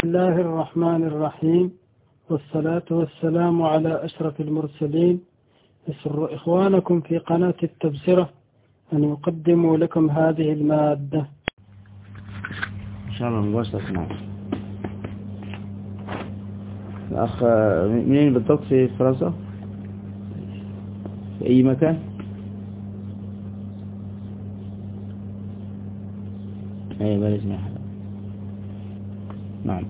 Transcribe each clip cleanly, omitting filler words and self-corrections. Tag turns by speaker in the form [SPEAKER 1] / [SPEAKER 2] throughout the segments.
[SPEAKER 1] بسم الله الرحمن الرحيم، والصلاة والسلام على أشرف المرسلين. يسر إخوانكم في قناة التبصرة أن يقدموا لكم هذه المادة
[SPEAKER 2] إن شاء الله مباشرة. نعم. الأخ منين بالضبط في فرنسا؟ في أي مكان؟ أي بلد ما حدا. نعم.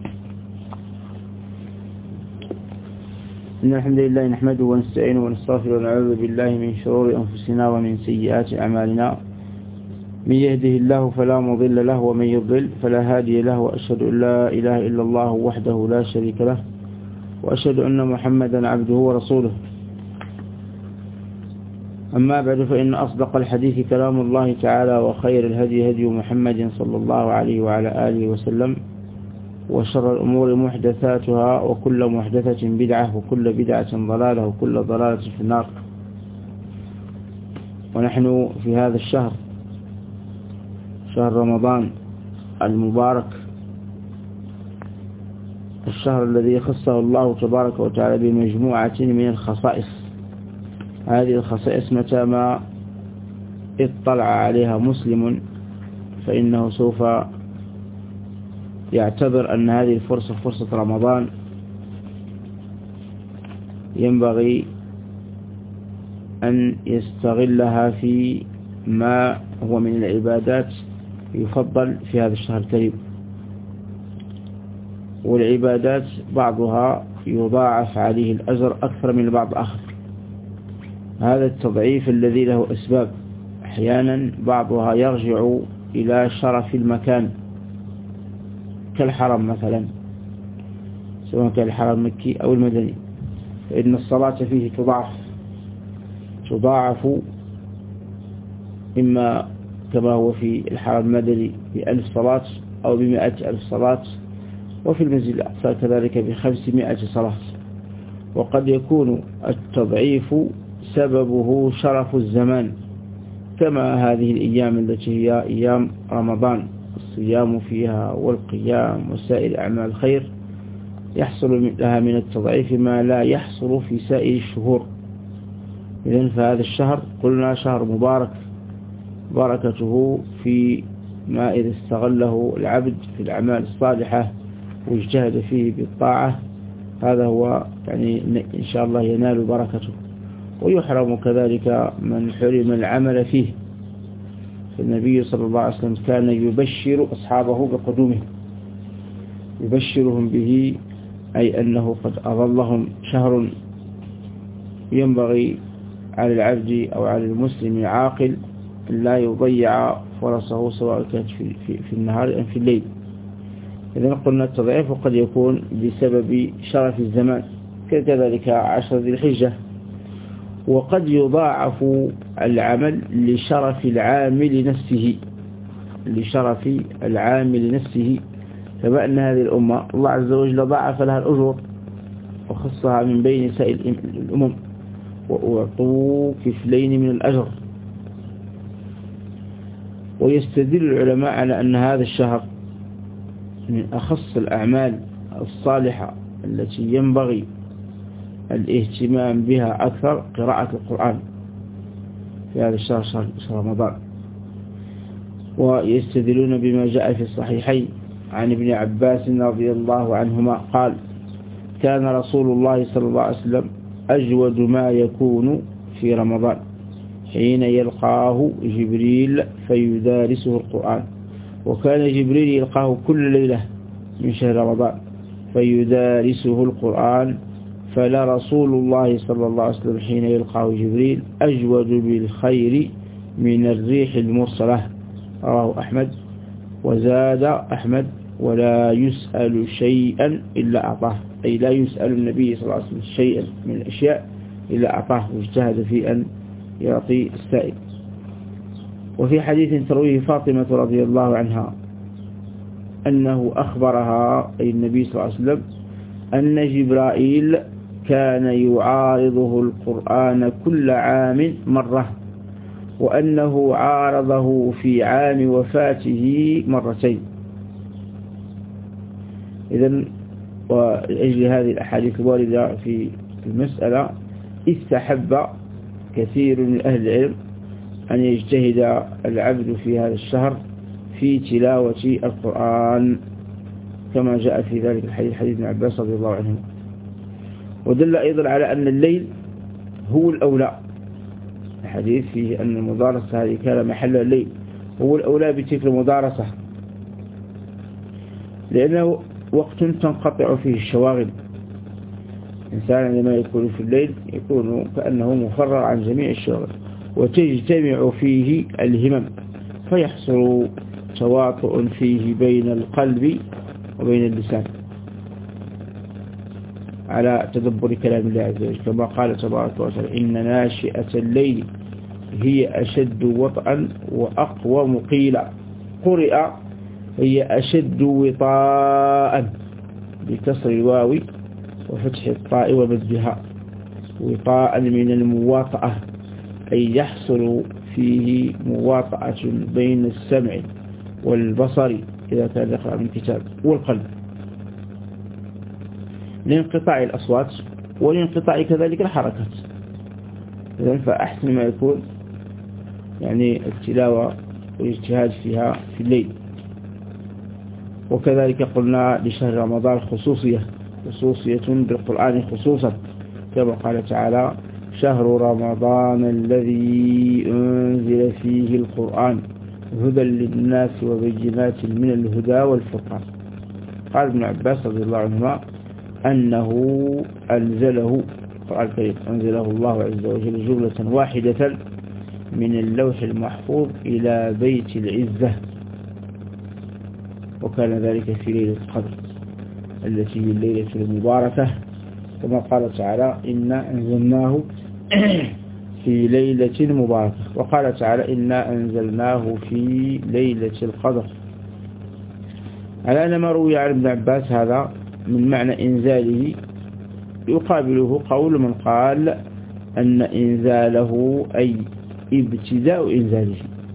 [SPEAKER 2] إن الحمد لله نحمده ونستعينه ونستغفره ونعوذ بالله من شرور أنفسنا ومن سيئات أعمالنا. من يهده الله فلا مضل له ومن يضلل فلا هادي له، وأشهد أن لا إله إلا الله وحده لا شريك له، وأشهد أن محمدا عبده ورسوله. أما بعد، فإن أصدق الحديث كلام الله تعالى، وخير الهدي هدي محمد صلى الله عليه وعلى آله وسلم، وشر الأمور محدثاتها، وكل محدثة بدعة، وكل بدعة ضلالة، وكل ضلالة في النار. ونحن في هذا الشهر، شهر رمضان المبارك، الشهر الذي خصه الله تبارك وتعالى بمجموعة من الخصائص. هذه الخصائص متى ما اطلع عليها مسلم فإنه سوف يعتبر أن هذه الفرصة فرصة رمضان، ينبغي أن يستغلها في ما هو من العبادات يفضل في هذا الشهر الكريم. والعبادات بعضها يضاعف عليه الأجر أكثر من البعض آخر. هذا التضعيف الذي له أسباب. أحيانا بعضها يرجع إلى شرف المكان، كالحرم مثلا، سواء كان الحرم المكي أو المدني، فإن الصلاة فيه تضاعف إما كما هو في الحرم المدني ب1000 صلاة أو ب100,000 صلاة، وفي المسجد الأقصى كذلك ب500 صلاة. وقد يكون التضعيف سببه شرف الزمان، كما هذه الأيام التي هي أيام رمضان، الصيام فيها والقيام وسائر أعمال الخير، يحصل لها من التضعيف ما لا يحصل في سائر الشهور. إذن فهذا الشهر قلنا شهر مبارك، بركته في ما إذا استغله العبد في الأعمال الصالحة واجتهد فيه بالطاعة، هذا هو يعني إن شاء الله ينال بركته. ويحرم كذلك من حرم العمل فيه. فالنبي صلى الله عليه وسلم كان يبشر أصحابه بقدومه، يبشرهم به، أي أنه قد أظلهم شهر. ينبغي على العبد أو على المسلم العاقل أن لا يضيع فرصه، سواء كانت في النهار أم في الليل. إذن قلنا التضعيف قد يكون بسبب شرف الزمان، كذلك 10 ذي الحجة. وقد يضاعف العمل لشرف العامل نفسه، كما أن هذه الأمة الله عز وجل ضاعف لها الأجور وخصها من بين سائر الأمم، وأعطوا كفلين من الأجر. ويستدل العلماء على أن هذا الشهر من أخص الأعمال الصالحة التي ينبغي الاهتمام بها أكثر قراءة القرآن في هذا الشهر، شهر رمضان. ويستدلون بما جاء في الصحيحين عن ابن عباس رضي الله عنهما قال: كان رسول الله صلى الله عليه وسلم أجود ما يكون في رمضان حين يلقاه جبريل فيدارسه القرآن. وكان جبريل يلقاه كل ليلة من شهر رمضان فيدارسه القرآن، فلا رسول الله صلى الله عليه وسلم حين يلقاه جبريل أجود بالخير من الريح المرسلة. رواه أحمد. وزاد أحمد: ولا يسأل شيئا إلا أعطاه، أي لا يسأل النبي صلى الله عليه وسلم شيئا من الأشياء إلا أعطاه، واجتهد في أن يعطي السائل. وفي حديث ترويه فاطمة رضي الله عنها أنه أخبرها، أي النبي صلى الله عليه وسلم، أن جبرائيل كان يعارضه القرآن كل عام مرة، وأنه عارضه في عام وفاته مرتين. إذن وأجل هذه الأحاديث الواردة في المسألة استحب كثير من أهل العلم أن يجتهد العبد في هذا الشهر في تلاوة القرآن كما جاء في ذلك الحديث، حديث ابن عباس رضي الله عنه. ودل أيضا على أن الليل هو الأولى، الحديث فيه أن المدارسة هذه كان محل الليل، هو الأولى بتلك المدارسة، لأنه وقت تنقطع فيه الشواغل. الإنسان عندما يكون في الليل يكون كأنه مفرغ عن جميع الشواغل، وتجتمع فيه الهمم، فيحصل تواطؤ فيه بين القلب وبين اللسان على تدبر كلام الله عز وجل، كما قال تبارك وتعالى: إن ناشئة الليل هي أشد وطئا وأقوم قيلا. قرئ هي أشد وطاء بكسر الواو وفتح الطاء ومدها، وطاء من المواطأة، أي يحصل فيه مواطأة بين السمع والبصر إذا كان يقرأ من كتاب والقلب، لانقطاع الأصوات ولانقطاع كذلك الحركات. إذن فأحسن ما يكون يعني التلاوة والاجتهاد فيها في الليل. وكذلك قلنا لشهر رمضان خصوصية بالقرآن خصوصا، كما قال تعالى: شهر رمضان الذي أنزل فيه القرآن هدى للناس وبينات من الهدى والفرقان. قال ابن عباس رضي الله عنهما أنه أنزله القرآن الكريم أنزله الله عز وجل جملة واحدة من اللوح المحفوظ إلى بيت العزة، وكان ذلك في ليلة القدر التي هي الليلة المباركة، كما قال تعالى: إنا أنزلناه في ليلة مباركة، وقال تعالى: إنا أنزلناه في ليلة القدر. على أن ما روي عن ابن عباس هذا من معنى إنزاله يقابله قول من قال أن إنزاله أي ابتداء إنزاله.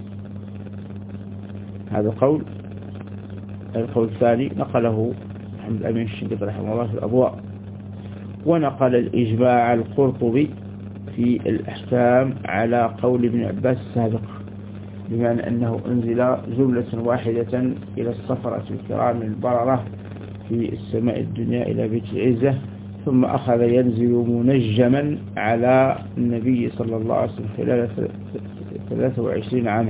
[SPEAKER 2] هذا قول. القول الثاني نقله محمد الأمين الشنقيطي رحمه الله في الأضواء، ونقل الإجماع القرطبي في الأحكام على قول ابن عباس السابق، بمعنى أنه أنزل جملة واحدة إلى السفرة الكرام البررة في السماء الدنيا إلى بيت العزة، ثم أخذ ينزل منجما على النبي صلى الله عليه وسلم خلال 23 عاما.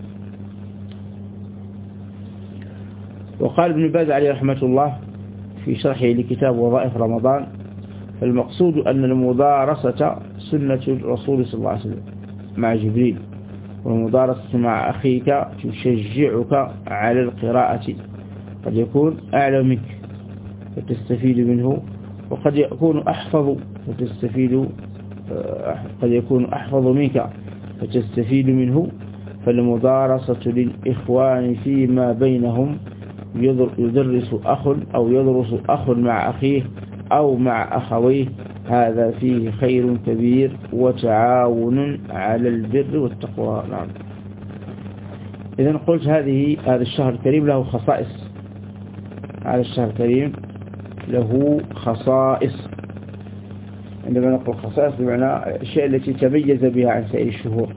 [SPEAKER 2] وقال ابن باز عليه رحمة الله في شرحه لكتاب وظائف رمضان: فالمقصود أن المدارسة سنة الرسول صلى الله عليه وسلم مع جبريل، والمدارسة مع أخيك تشجعك على القراءة، قد يكون أعلم منك فتستفيد منه، وقد يكون أحفظ فتستفيد، قد يكون أحفظ منك فتستفيد منه. فالمدارسة للإخوان فيما بينهم يدرس أخ مع أخيه أو مع أخويه، هذا فيه خير كبير وتعاون على البر والتقوى. نعم. إذن قلت هذا الشهر الكريم له خصائص. هذا الشهر الكريم له خصائص. عندما نقول خصائص بمعنى الشيء التي تميز بها عن سائر الشهور،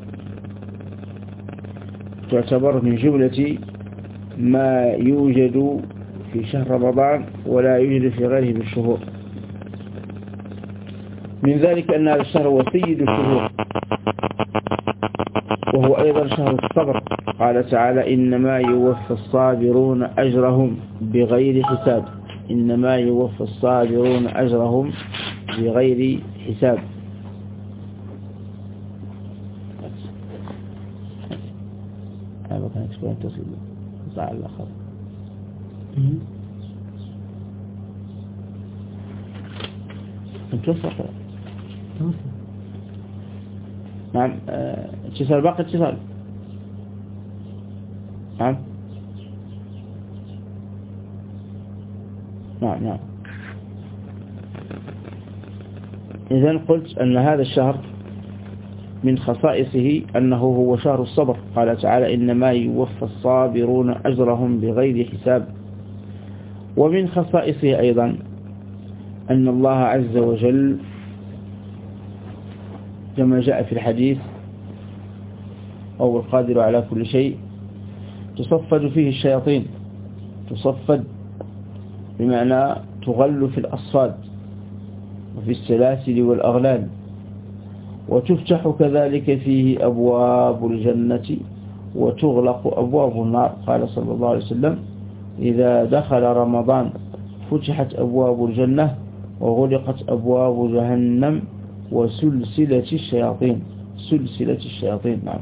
[SPEAKER 2] تعتبر من جملة ما يوجد في شهر رمضان ولا يوجد في غيره من الشهور. من ذلك أن هذا الشهر هو سيد الشهور، وهو أيضا شهر الصبر. قال تعالى: إنما يوفى الصابرون أجرهم بغير حساب. إنما يوفى الصابرون أجرهم بغير حساب. هذا كان يكون تصل صاع الآخر. انتصر. نعم. اتصال باقي اتصال. نعم. نعم. إذن قلت أن هذا الشهر من خصائصه أنه هو شهر الصبر. قال تعالى: إنما يوفى الصابرون أجرهم بغير حساب. ومن خصائصه أيضا أن الله عز وجل كما جاء في الحديث أو القادر على كل شيء تصفد فيه الشياطين، تصفد بمعنى تغل في الأصفاد وفي السلاسل والأغلال، وتفتح كذلك فيه أبواب الجنة وتغلق أبواب النار. قال صلى الله عليه وسلم: إذا دخل رمضان فتحت أبواب الجنة وغلقت أبواب جهنم وسلسلة الشياطين، سلسلة الشياطين. نعم.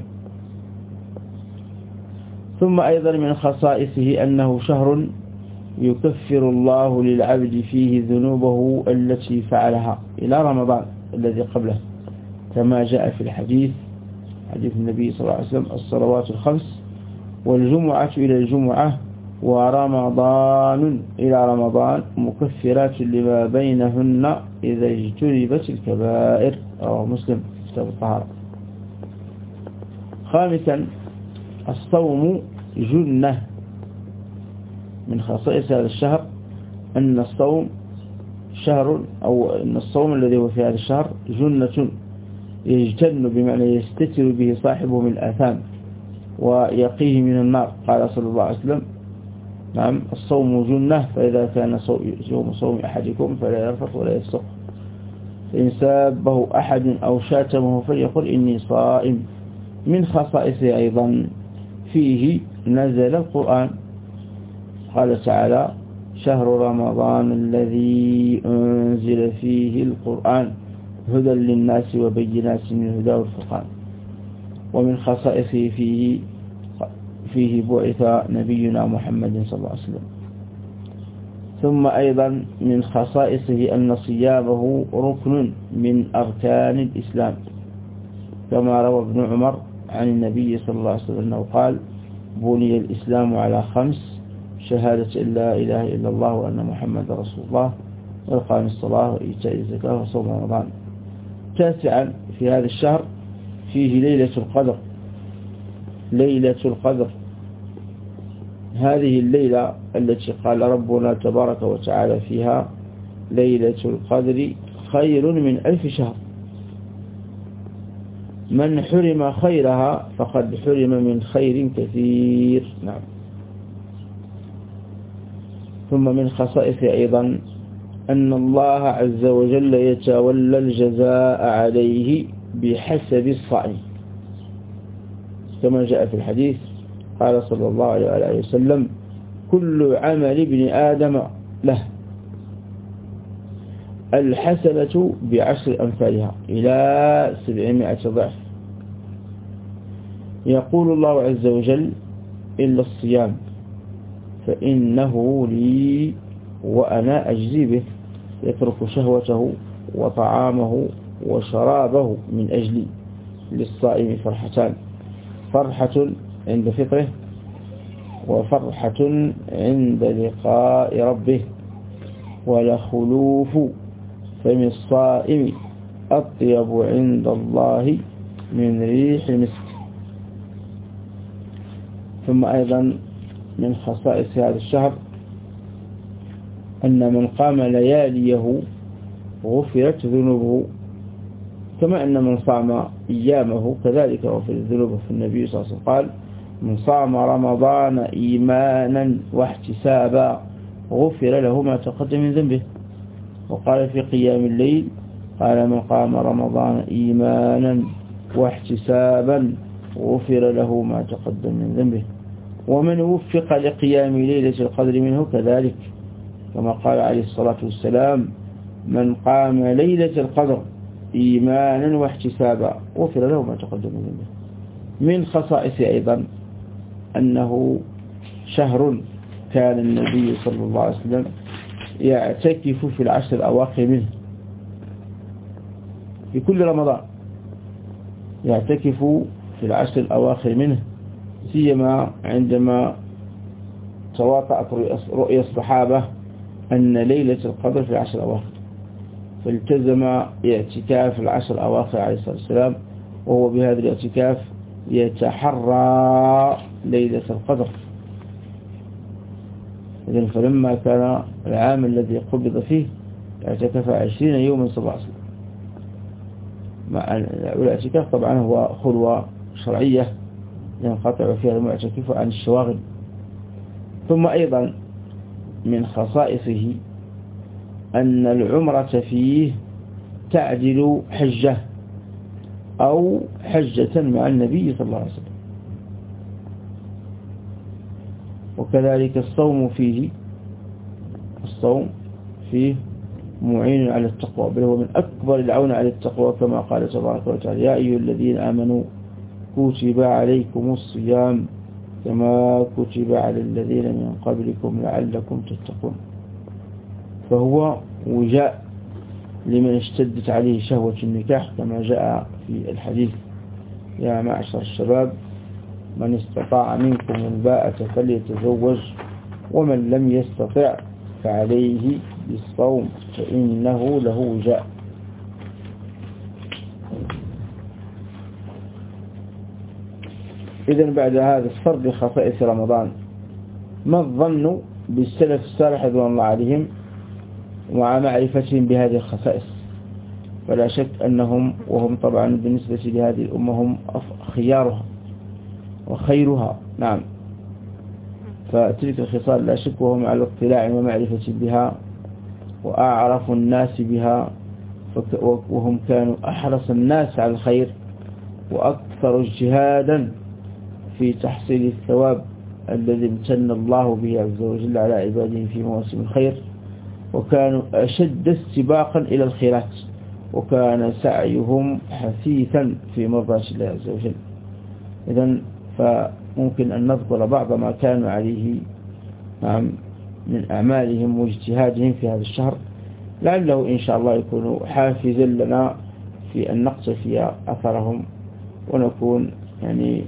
[SPEAKER 2] ثم أيضا من خصائصه أنه شهر يكفر الله للعبد فيه ذنوبه التي فعلها إلى رمضان الذي قبله، كما جاء في الحديث، حديث النبي صلى الله عليه وسلم: الصلوات الخمس والجمعة إلى الجمعة ورمضان إلى رمضان مكفرات لما بينهن إذا اجتنبت الكبائر. رواه مسلم في كتاب الطهارة. خامسا الصوم جنة. من خصائص هذا الشهر أن الصوم شهر، أو أن الصوم الذي هو في هذا الشهر جنة يجتن، بمعنى يستتر به صاحبه من الآثام ويقيه من النار. قال صلى الله عليه وسلم: نعم، الصوم جنة، فإذا كان يوم صوم أحدكم فلا يرفث ولا يفسق، فإن سابه أحد أو شاتمه فليقل إني صائم. من خصائصه أيضا فيه نزل القرآن. قال تعالى: شهر رمضان الذي أنزل فيه القرآن هدى للناس وبينات من الهدى والفرقان. ومن خصائصه فيه بعث نبينا محمد صلى الله عليه وسلم. ثم أيضا من خصائصه أن صيامه ركن من أركان الإسلام، كما روى ابن عمر عن النبي صلى الله عليه وسلم أنه قال: بني الإسلام على 5: شهادة أن لا إله إلا الله وأن محمد رسول الله، وإقام الصلاة وإيتاء الزكاة وصوم رمضان. تاسعا في هذا الشهر فيه ليلة القدر. ليلة القدر هذه الليلة التي قال ربنا تبارك وتعالى فيها: ليلة القدر خير من 1000 شهر. من حرم خيرها فقد حرم من خير كثير. نعم. ثم من خصائصه أيضا أن الله عز وجل يتولى الجزاء عليه بحسب الصائم، كما جاء في الحديث. قال صلى الله عليه وسلم: كل عمل ابن آدم له، الحسنة ب10 أمثالها إلى 700 ضعف. يقول الله عز وجل: إلا الصيام فإنه لي وأنا أجزي به. يترك شهوته وطعامه وشرابه من أجلي. للصائم فرحتان: فرحة عند فطره، وفرحة عند لقاء ربه. ولخلوف فم الصائم أطيب عند الله من ريح المسك. ثم أيضا من خصائص هذا الشهر أن من قام لياليه غفرت ذنوبه، كما أن من صام أيامه كذلك غفرت ذنوبه. في النبي صلى الله عليه وسلم قال: من صام رمضان إيمانا واحتسابا غفر له ما تقدم من ذنبه. وقال في قيام الليل: قال: من قام رمضان إيمانا واحتسابا غفر له ما تقدم من ذنبه. ومن وفق لقيام ليلة القدر منه كذلك، كما قال عليه الصلاة والسلام: من قام ليلة القدر إيمانا واحتسابا غفر له ما تقدم من ذنبه. من خصائصه أيضا أنه شهر كان النبي صلى الله عليه وسلم يعتكف في العشر الأواخر منه، في كل رمضان يعتكف في العشر الأواخر منه، سيما عندما تواطأت رؤيا الصحابة أن ليلة القدر في العشر الأواخر، فالتزم اعتكاف العشر الأواخر عليه الصلاة والسلام، وهو بهذا الاعتكاف يتحرى ليلة القدر. إذن فلما كان العام الذي قبض فيه اعتكف 20 يوما صلى الله عليه وسلم. مع الاعتكاف طبعا هو خلوة شرعية ينقطع فيها المعتكف عن الشواغل. ثم أيضا من خصائصه أن العمرة فيه تعدل حجة أو حجة مع النبي صلى الله عليه وسلم. وكذلك الصوم فيه معين على التقوى، بل هو من أكبر العون على التقوى كما قال تبارك وتعالى: يا أيها الذين آمنوا كتب عليكم الصيام كما كتب على الذين من قبلكم لعلكم تتقون. فهو وجاء لمن اشتدت عليه شهوة النكاح كما جاء في الحديث: يا معشر الشباب من استطاع منكم الباءة فليتزوج ومن لم يستطع فعليه بالصوم فإنه له وجاء. إذن بعد هذا السرد لخصائص رمضان، ما الظن بالسلف الصالح رضوان الله عليهم ومع معرفتهم بهذه الخصائص؟ فلا شك أنهم وهم طبعا بالنسبة لهذه الأمة هم خيارها وخيرها. نعم، فتلك الخصال لا شك وهم على اطلاع ومعرفة بها وأعرف الناس بها، وهم كانوا أحرص الناس على الخير وأكثر اجتهادا في تحصيل الثواب الذي امتن الله به عز وجل على عباده في مواسم الخير، وكانوا أشد استباقا إلى الخيرات، وكان سعيهم حثيثا في مرضاة الله عز وجل. إذن فممكن أن نذكر بعض ما كانوا عليه من أعمالهم واجتهادهم في هذا الشهر، لعله إن شاء الله يكون حافزا لنا في أن نقتفي أثرهم ونكون يعني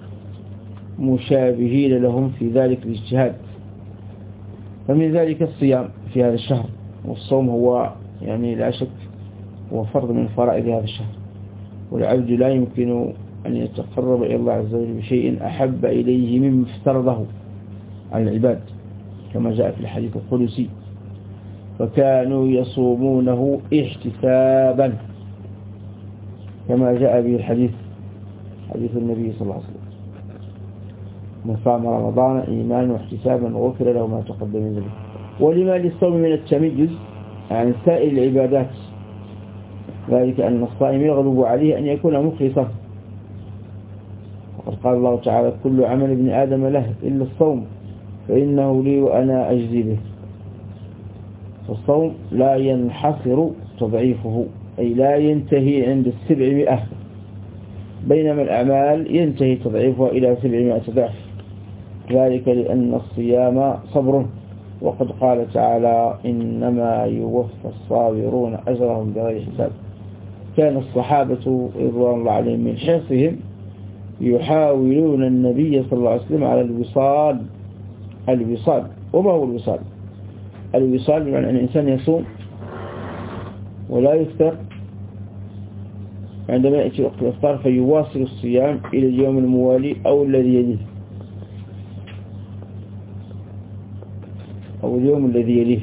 [SPEAKER 2] مشابهين لهم في ذلك الاجتهاد. فمن ذلك الصيام في هذا الشهر، والصوم هو يعني لا شك هو فرض من فرائض هذا الشهر، والعبد لا يمكن أن يتقرب إلى الله عز وجل بشيء أحب إليه مما افترضه على العباد، كما جاء في الحديث القدسي: فكانوا يصومونه احتسابا، كما جاء به الحديث حديث النبي صلى الله عليه وسلم: من صام رمضان إيمانا واحتسابا غفر له ما تقدم من ذنبه. ولما للصوم من التميز عن سائر العبادات، ذلك أن الصائم يغلب عليه أن يكون مخلصا، وقد قال الله تعالى: كل عمل ابن آدم له إلا الصوم فإنه لي وأنا أجزي به. فالصوم لا ينحصر تضعيفه، أي لا ينتهي عند 700، بينما الأعمال ينتهي تضعيفها إلى 700 ضعف، ذلك لأن الصيام صبر، وقد قال تعالى: إنما يوفى الصابرون أجرهم بغير حساب. كان الصحابة رضوان الله عليهم من حرصهم يحاولون النبي صلى الله عليه وسلم على الوصال. وما هو الوصال؟ الوصال بمعنى أن الإنسان يصوم ولا يفطر، عندما يأتي وقت الإفطار فيواصل الصيام إلى اليوم الموالي أو الذي يليه أو اليوم الذي يليه.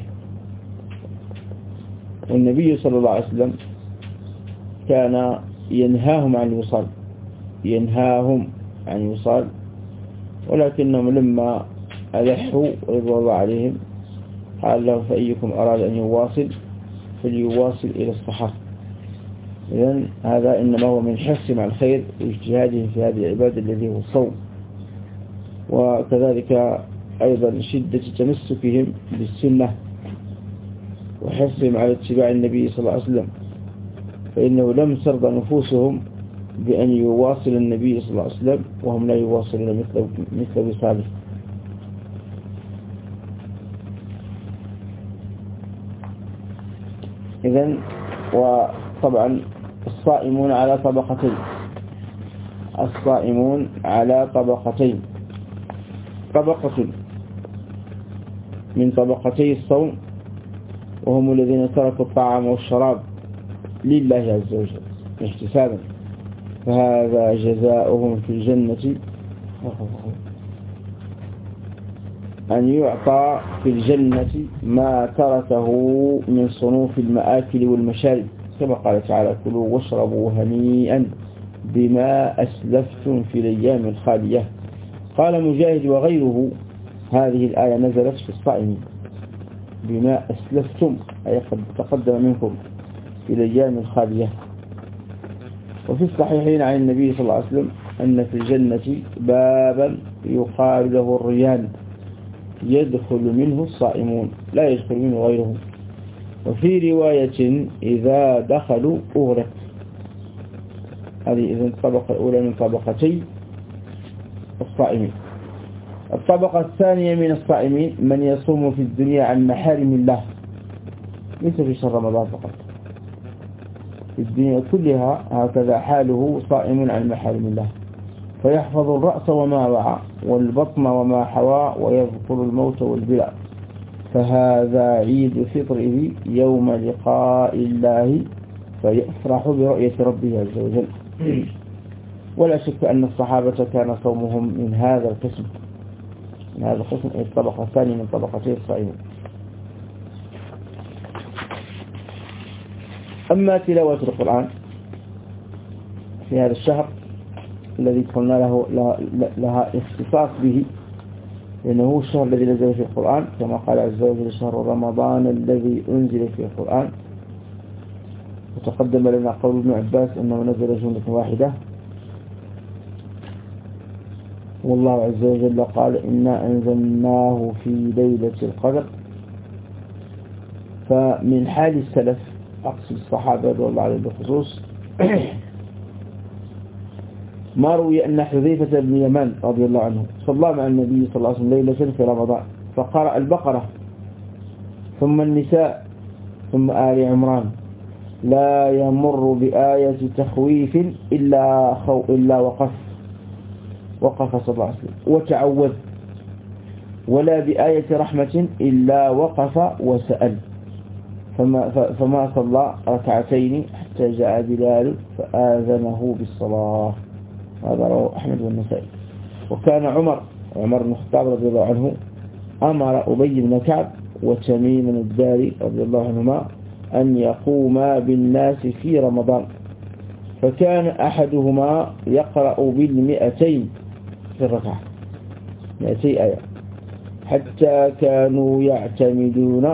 [SPEAKER 2] والنبي صلى الله عليه وسلم كان ينهاهم عن الوصال، ولكنهم لما ألحوا رضوان الله عليهم قال له: فأيكم أراد أن يواصل فليواصل إلى الصحة. إذن هذا إنما هو من حرصهم على الخير واجتهادهم في هذه العبادة الذي هو الصوم. وكذلك أيضا شدة تمسكهم بالسنة وحرصهم على اتباع النبي صلى الله عليه وسلم، فإنه لم ترضى نفوسهم بأن يواصل النبي صلى الله عليه وسلم وهم لا يواصلون مثل وصاله. إذن وطبعا الصائمون على طبقتين، طبقة من طبقتي الصوم وهم الذين تركوا الطعام والشراب لله عز وجل احتسابا، فهذا جزاؤهم في الجنة أن يعطى في الجنة ما تركه من صنوف المآكل والمشارب، كما قال تعالى: كلوا واشربوا هنيئا بما أسلفتم في الأيام الخالية. قال مجاهد وغيره: هذه الآية نزلت في الصائمين، بما أسلفتم أي قد تقدم منكم في الأيام الخالية. وفي الصحيحين عن النبي صلى الله عليه وسلم أن في الجنة بابا يقال له الريان يدخل منه الصائمون لا يدخل منه غيرهم. وفي رواية: إذا دخلوا أغرق. هذه إذن الطبقة الأولى من طبقتي الصائمين. الطبقة الثانية من الصائمين من يصوم في الدنيا عن محارم الله، ليس في شهر رمضان فقط، في الدنيا كلها هكذا حاله، صائم عن محارم الله، فيحفظ الرأس وما وعى والبطن وما حوى ويذكر الموت والبلاء، فهذا عيد فطره يوم لقاء الله، فيفرح برؤية ربه عز وجل. ولا شك أن الصحابة كان صومهم من هذا القسم، من هذا القسم، الطبقة الثانية من طبقتي الصائمين. أما تلاوة القرآن في هذا الشهر الذي قلنا لها اختصاص به، لأنه هو الشهر الذي نزل فيه القرآن، كما قال عز وجل: شهر رمضان الذي أنزل فيه القرآن. وتقدم لنا قول ابن عباس أنه نزل جملة واحدة، والله عز وجل قال: إنا أنزلناه في ليلة القدر. فمن حال السلف، أقصد الصحابة رضي الله عنهم بخصوص، ما روي أن حذيفة بن يمان رضي الله عنه صلى مع النبي صلى الله عليه وسلم ليلة في رمضان، فقرأ البقرة ثم النساء ثم آل عمران، لا يمر بآية تخويف إلا وقف صلى الله عليه وسلم وتعوذ، ولا بآية رحمة إلا وقف وسأل، فما صلى ركعتين حتى جاء بلال فآذنه بالصلاة. هذا رواه أحمد والنسائي. وكان عمر بن الخطاب رضي الله عنه أمر أبي بن كعب وتميم الداري رضي الله عنهما أن يقوما بالناس في رمضان، فكان أحدهما يقرأ بال200 في الركعة، 200 آية، حتى كانوا يعتمدون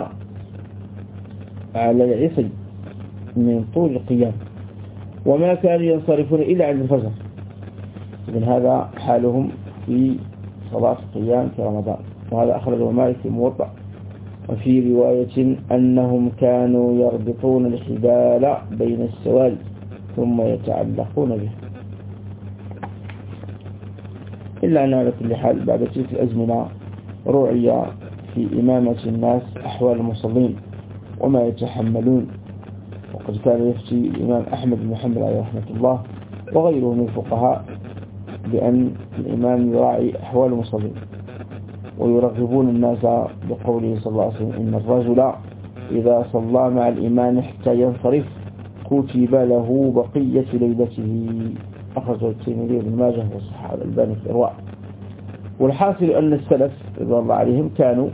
[SPEAKER 2] على العصي من طول القيام، وما كانوا ينصرفون إلا عند الفجر. إذن هذا حالهم في صلاة القيام في رمضان. وهذا أخرجه مالك في الموطأ. وفي رواية أنهم كانوا يربطون الحبال بين السواري ثم يتعلقون به. إلا أن على كل حال بعد تلك الأزمنة رعي في إمامة الناس أحوال المصلين وما يتحملون، وقد كان يفتي الإمام أحمد بن محمد عليه رحمة الله وغيره من الفقهاء بأن الإمام يراعي أحوال المصلين، ويرغبون الناس بقوله صلى الله عليه وسلم: إن الرجل إذا صلى مع الإمام حتى ينصرف كتب له بقية ليلته. أخرجه الترمذي وابن ماجه وصححه الألباني في الإرواء. والحاصل أن السلف رضي الله عليهم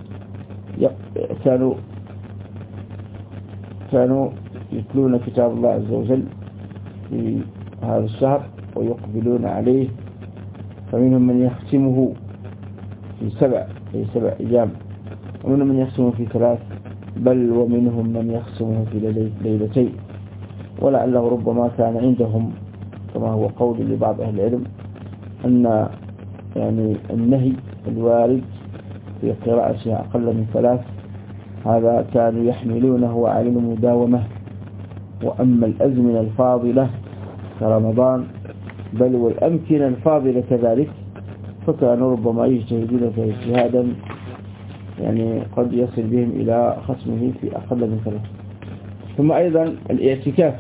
[SPEAKER 2] كانوا يتلون كتاب الله عز وجل في هذا الشهر ويقبلون عليه، فمنهم من يختمه في 7 أيام، ومنهم من يختمه في 3، بل ومنهم من يختمه في ليلتين. ولعله ربما كان عندهم كما هو قول لبعض أهل العلم أن يعني النهي الوارد في قراءتها أقل من 3 هذا كانوا يحملونه على المداومة. وأما الأزمنة الفاضلة كرمضان بل والأمكنة الفاضلة كذلك فكانوا ربما يجتهدون فيه اجتهادا يعني قد يصل بهم إلى ختمه في أقل من 3. ثم أيضا الاعتكاف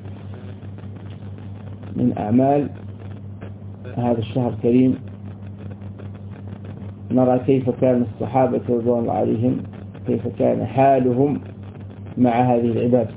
[SPEAKER 2] من أعمال هذا الشهر الكريم. نرى كيف كان الصحابة رضوان الله عليهم، كيف كان حالهم مع هذه العبادة.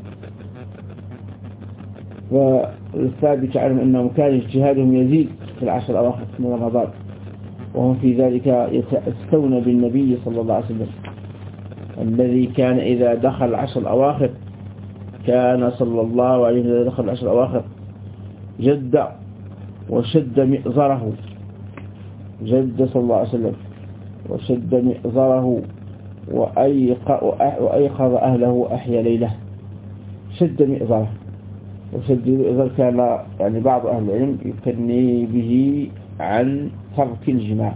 [SPEAKER 2] والثابت عنهم أنهم كان اجتهادهم يزيد في 10 الأواخر من رمضان، وهم في ذلك يتأسون بالنبي صلى الله عليه وسلم الذي كان إذا دخل العشر الأواخر كان صلى الله عليه وسلم إذا دخل العشر الأواخر جد وشد مئزره، جد صلى الله عليه وسلم وشد مئزره وأيقظ أهله وأحيا ليله. شد مئزره وشد مئزر كان يعني بعض أهل العلم يكني به عن ترك الجماع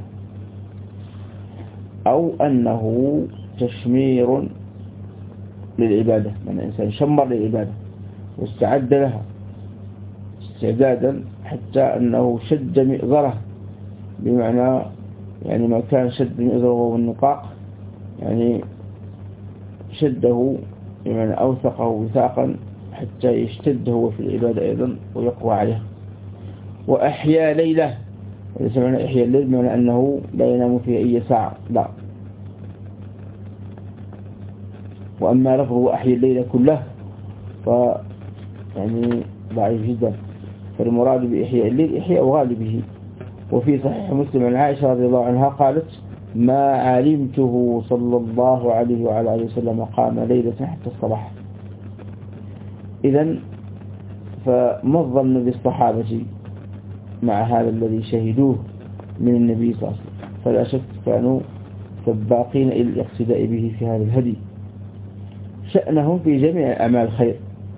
[SPEAKER 2] أو أنه تشمير للعبادة، من الإنسان شمر للعبادة واستعد لها استعدادا حتى أنه شد مئزره، بمعنى يعني ما كان شد مئزره والنقاق يعني شده بمعنى أوثقه وثاقا حتى يشتد هو في العبادة أيضا ويقوى عليها. وأحيا ليلة، وليس معنى إحياء الليل بمعنى أنه لا ينام فيها أي ساعة، لا. وأما لفظه أحيا الليل كله يعني ضعيف جدا، فالمراد بإحياء الليل إحياء غالبه. وفي صحيح مسلم عن عائشة رضي الله عنها قالت: ما علمته صلى الله عليه وعلى آله وسلم قام ليلة حتى الصباح. إذن فما الظن بالصحابة مع هذا الذي شهدوه من النبي صلى الله عليه وسلم؟ فلا شك كانوا سباقين إلى الاقتداء به في هذا الهدي، شأنهم في جميع أعمال الخير.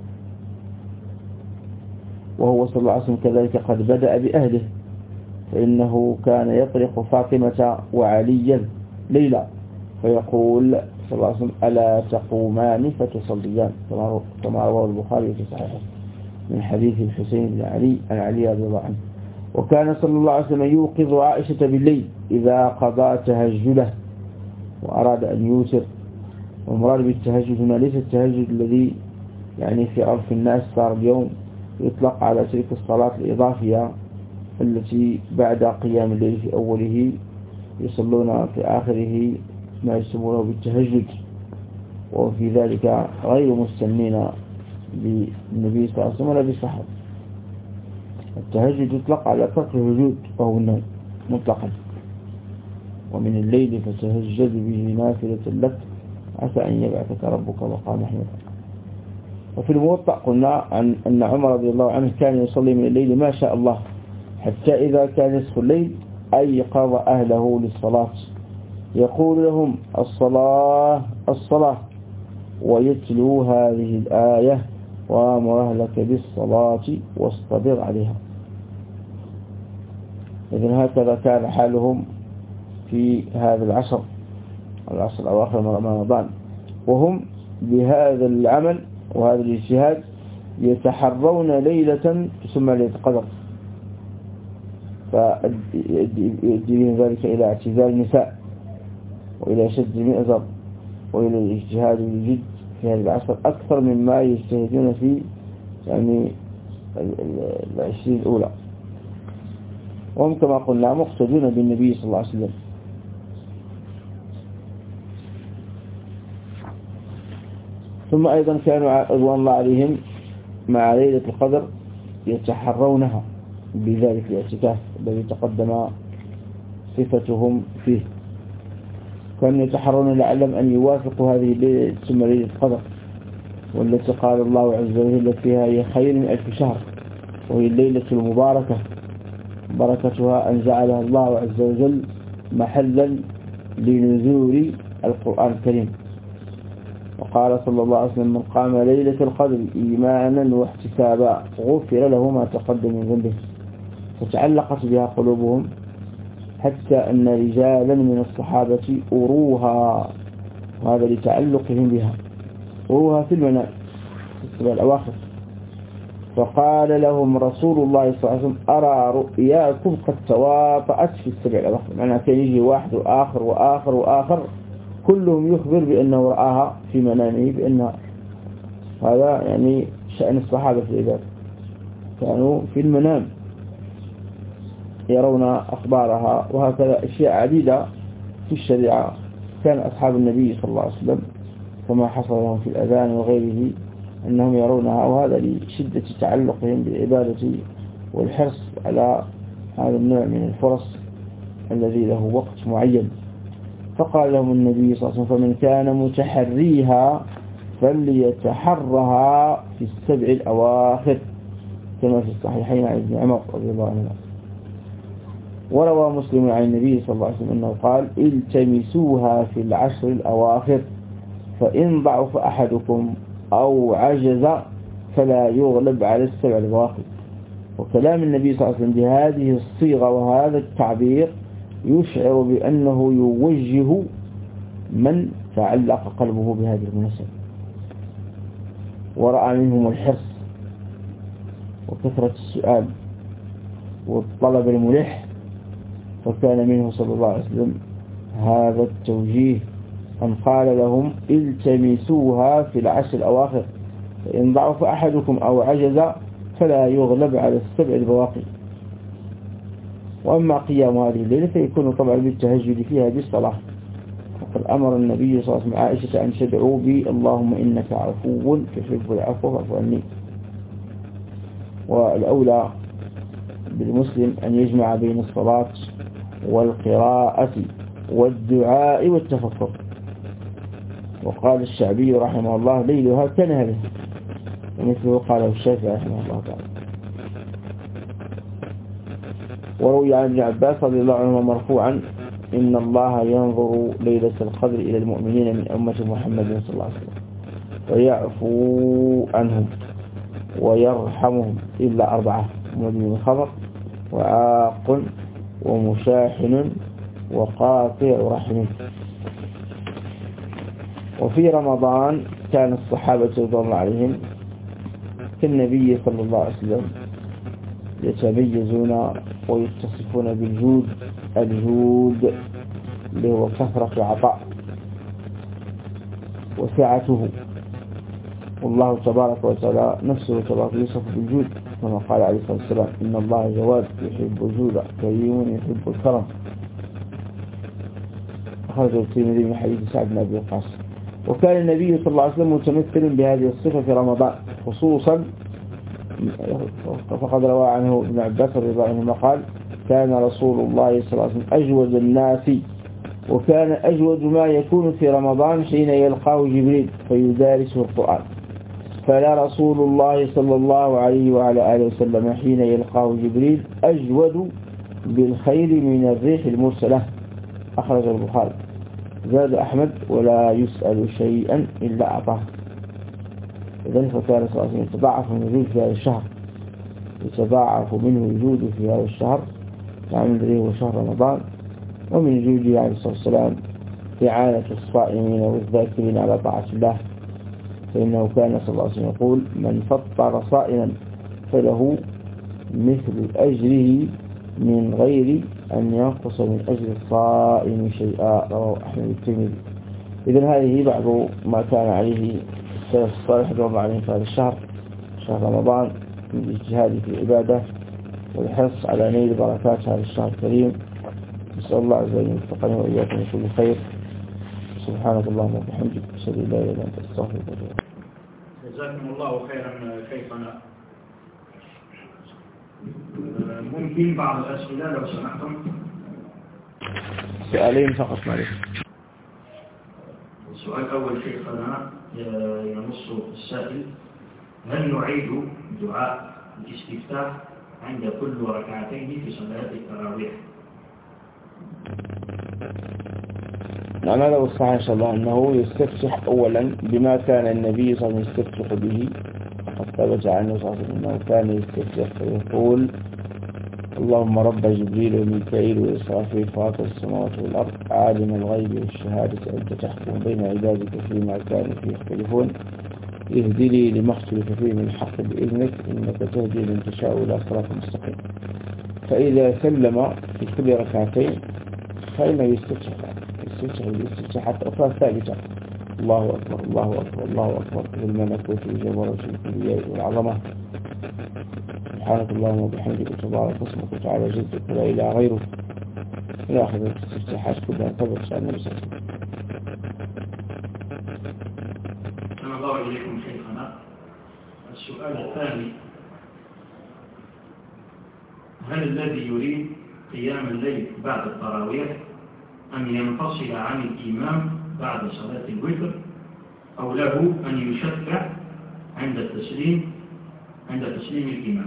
[SPEAKER 2] وهو صلى الله عليه وسلم كذلك قد بدأ بأهله، فإنه كان يطرق فاطمة وعليا ليلة فيقول صلى الله عليه وسلم: ألا تقومان فتصليان، كما رواه البخاري في صحيحه من حديث الحسين بن علي عن علي رضي الله عنه. وكان صلى الله عليه وسلم يوقظ عائشة بالليل إذا قضى تهجده وأراد أن يوتر. والمراد بالتهجد هنا ليس التهجد الذي يعني في عرف الناس صار اليوم يطلق على تلك الصلاة الإضافية التي بعد قيام الليل في أوله يصلون في آخره ما يسمونه بالتهجد، وفي ذلك غير مستنين بالنبي صلى الله عليه وسلم ولا بالصحابة. التهجد يطلق على ترك الوجود وهو النوم مطلقا. ومن الليل فتهجد به نافلة لك عسى أن يبعثك ربك مقاما محمودا. وفي الموطأ قلنا أن عمر رضي الله عنه كان يصلي من الليل ما شاء الله، حتى إذا كان نصف الليل أيقظ أهله للصلاة يقول لهم: الصلاة الصلاة، ويتلو هذه الآية: وأمر أهلك بالصلاة واصطبر عليها. إذن هكذا كان حالهم في هذا العصر الأواخر من رمضان، وهم بهذا العمل وهذا الاجتهاد يتحرون ليلة تسمى ليلة القدر، فيؤدي ذلك إلى اعتزال النساء وإلى شد المئزر وإلى الاجتهاد والجد في هذا العصر أكثر مما يجتهدون في يعني 20 الأولى. وهم كما قلنا مقتدون بالنبي صلى الله عليه وسلم. ثم أيضا كانوا رضوان الله عليهم مع ليلة القدر يتحرونها بذلك الاعتكاف الذي تقدم صفتهم فيه. كانوا يتحرون لعلم أن يوافقوا هذه الليلة ثم ليلة القدر، والتي قال الله عز وجل فيها: هي خير من 1000 شهر، وهي الليلة المباركة بركتها أن جعلها الله عز وجل محلا لنزول القرآن الكريم. وقال صلى الله عليه وسلم: من قام ليلة القدر إيمانا واحتسابا غفر له ما تقدم من ذنبه. فتعلقت بها قلوبهم حتى أن رجالا من الصحابة أروها، وهذا لتعلقهم بها، أروها في المنام في السبع الأواخر. فقال لهم رسول الله صلى الله عليه وسلم: أرى رؤياكم قد تواطأت في السبع الأواخر. معنى كان يجي واحد وآخر وآخر وآخر كلهم يخبر بأنه رآها في منامه بأنها. هذا يعني شأن الصحابة في العباد، كانوا في المنام يرون أخبارها. وهكذا أشياء عديدة في الشريعة كان أصحاب النبي صلى الله عليه وسلم كما حصل لهم في الأذان وغيره أنهم يرونها، وهذا لشدة تعلقهم بالعبادة والحرص على هذا النوع من الفرص الذي له وقت معين. فقال لهم النبي صلى الله عليه وسلم: فمن كان متحريها فليتحرها في السبع الأواخر، كما في الصحيحين عن ابن عمر رضي الله عنه. وروى مسلم عن النبي صلى الله عليه وسلم أنه قال: التمسوها في العشر الأواخر، فإن ضعف أحدكم أو عجز فلا يغلب على السبع الأواخر. وكلام النبي صلى الله عليه وسلم بهذه الصيغة وهذا التعبير يشعر بأنه يوجه من تعلق قلبه بهذه المناسبة ورأى منهم الحرص وكثرة السؤال والطلب الملح، فكان منه صلى الله عليه وسلم هذا التوجيه أن قال لهم: التمسوها في العشر الأواخر، فإن ضعف أحدكم أو عجز فلا يغلب على السبع البواقي. وأما قيام هذه الليلة فيكون طبعا بالتهجد فيها بالصلاة، وقد أمر النبي صلى الله عليه وسلم عائشة أن تدعو بي: اللهم إنك عفو تحب العفو فاعف عني. والأولى بالمسلم أن يجمع بين الصلاة والقراءة والدعاء والتفكر. وقال الشعبي رحمه الله: ليلها كنهارها، ومثله قاله الشافعي رحمه الله تعالى. وروي عن ابن عباس رضي الله عنه مرفوعا: إن الله ينظر ليلة القدر إلى المؤمنين من أمة محمد صلى الله عليه وسلم ويعفو عنهم ويرحمهم إلا أربعة: مدمن خمر وعاق ومشاحن وقاطع رحم. وفي رمضان كان الصحابة رضي الله عليهم كالنبي صلى الله عليه وسلم يتميزون ويتصفون بالجود، الجود اللي هو كثرة العطاء وسعته، والله تبارك وتعالى نفسه تبارك يوصف بالجود كما قال عليه الصلاة والسلام: إن الله جواد يحب الجود كريم يحب الكرم. أخرجه الترمذي من حديث سعد بن أبي وقاص. وكان النبي صلى الله عليه وسلم متمثلا بهذه الصفة في رمضان خصوصا، فقد روى عنه ابن عباس رضي الله عنهما قال: كان رسول الله صلى الله عليه وسلم أجود الناس، وكان أجود ما يكون في رمضان حين يلقاه جبريل فيدارسه القرآن. فلا رسول الله صلى الله عليه وعلى آله وسلم حين يلقاه جبريل أجود بالخير من الريح المرسلة. أخرج البخاري. زاد أحمد: ولا يسأل شيئا إلا أعطاه. إذن فكان صلى الله عليه وسلم يتضاعف من وجود في هذا الشهر، يتضاعف منه وجوده في هذا الشهر، يعني الذي هو شهر رمضان. ومن وجوده عليه الصلاة والسلام إعانة الصائمين والذاكرين على طاعة الله، فإنه كان صلى الله عليه وسلم يقول: من فطر صائما فله مثل أجره من غير أن ينقص من أجر الصائم شيئا. رواه أحمد الترمذي. إذن هذه بعض ما كان عليه السلف الصالح رضي الله عنهم في هذا الشهر، شهر رمضان، من الاجتهاد في العبادة والحرص على نيل بركات هذا الشهر الكريم. نسأل الله عز وجل أن يوفقنا وإياكم لكل خير. سبحانك اللهم وبحمدك، أشهد أن لا إله إلا أنت، أستغفرك وأتوب إليك.
[SPEAKER 3] جزاكم الله خيرا شيخنا. ممكن بعض الأسئلة لو سمحتم؟
[SPEAKER 2] سؤالين فقط معلش.
[SPEAKER 3] السؤال الأول شيخنا ينص السائل: هل نعيد دعاء الاستفتاح عند كل ركعتين في صلاة التراويح؟
[SPEAKER 2] نعم، هذا هو الصحيح إن شاء الله، أنه يستفتح أولا بما كان النبي صلى الله عليه وسلم يستفتح به. قد ثبت عنه صلى الله عليه وسلم أنه كان يستفتح فيقول: اللهم رب جبريل وميكائيل وإسرافيل فاطر السماوات والأرض عالم الغيب والشهادة أنت تحكم بين عبادك فيما كانوا فيه يختلفون اهدني لما اختلف فيه من الحق بإذنك إنك تهدي من تشاء إلى صراط مستقيم. فإذا سلم في كل ركعتين فإنه يستفتح بالاستفتاحات الأخرى ثابتة: الله أكبر الله أكبر الله أكبر بالملكوت والجبروت والكبرياء والعظمة، سبحانك اللهم وبحمدك وتبارك اسمك وتعالى جدك ولا إله غيرك، إلى آخر الاستفتاحات كلها ثبت عن النبي صلى الله عليه وسلم.
[SPEAKER 3] أنا الله إليكم شيخنا. السؤال الثاني: هل الذي يريد قيام الليل بعد التراويح أن ينفصل عن الإمام بعد صلاة الوتر، أو له أن يشفع عند تسليم الإمام؟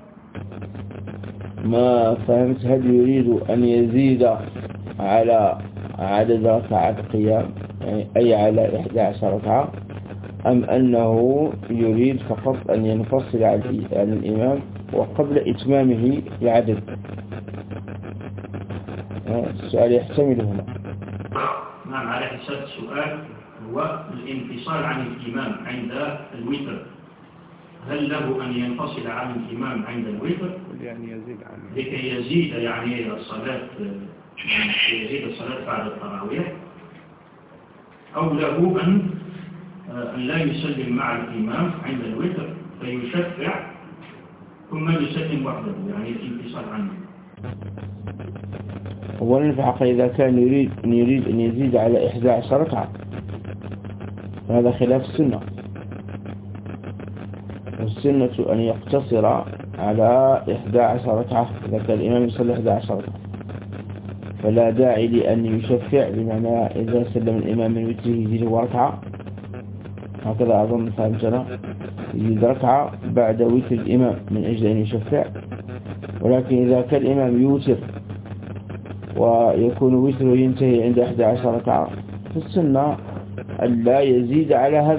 [SPEAKER 2] ما فهمت، هل يريد أن يزيد على عدد ركعات القيام أي على 11 ركعة، أم أنه يريد فقط أن ينفصل عن الإمام وقبل إتمامه العدد؟ السؤال يحتملهما.
[SPEAKER 3] نعم، على حساب السؤال هو الانفصال عن الإمام عند الوتر، هل له أن ينفصل عن الإمام عند الوتر لكي يزيد يعني الصلاة بعد التراويح، أو له أن لا يسلم مع الإمام عند الوتر فيشفع ثم يسلم وحده، يعني الانفصال عنه؟
[SPEAKER 2] أولا في حقيقة إذا كان يريد أن يزيد على 11 ركعة فهذا خلاف السنة، والسنة أن يقتصر على 11 ركعة إذا كان الإمام يصلي 11 ركعة، فلا داعي لأن يشفع، بمعنى إذا سلم الإمام من وتره يزيد ركعة، هكذا أظن فهمتنا، يزيد ركعة بعد وتر الإمام من أجل أن يشفع. ولكن إذا كان الإمام يوتر ويكون وتره ينتهي عند 11 ركعة فالسنة أن لا يزيد على هذا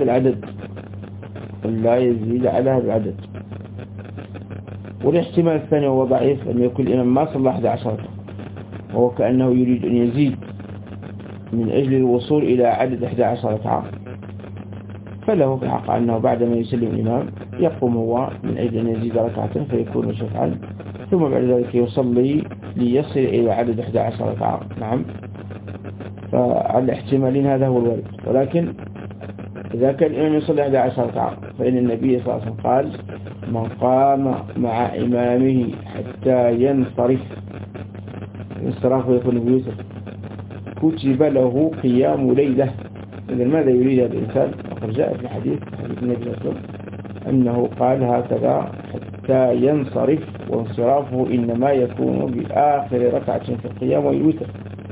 [SPEAKER 2] العدد، والاحتمال الثاني هو ضعيف، أن يكون الإمام ما صلى 11 ركعة وهو كأنه يريد أن يزيد من أجل الوصول إلى عدد 11 ركعة، فله في حق أنه بعدما يسلم الإمام يقوم هو من أجل أن يزيد ركعة فيكون شفعا، ثم بعد ذلك يصلي ليصل إلى عدد 11 ركعة. نعم، فعلى الاحتمالين هذا هو الوارد. ولكن إذا كان الإمام يصلي 11 ركعة فإن النبي صلى الله عليه وسلم قال: من قام مع إمامه حتى ينصرف، الانصراف يكون بيوتر، كتب له قيام ليلة. إذا ماذا يريد هذا الإنسان؟ وقد جاء في حديث النبي صلى الله عليه وسلم أنه قال هكذا: حتى ينصرف، وانصرافه إنما يكون بآخر ركعة في القيام والوتر،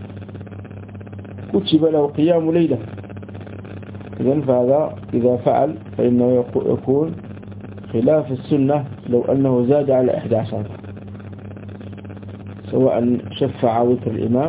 [SPEAKER 2] كتب له قيام ليلة. إذن فهذا إذا فعل فإنه يكون خلاف السنة لو أنه زاد على 11، سواء شفع وتر الإمام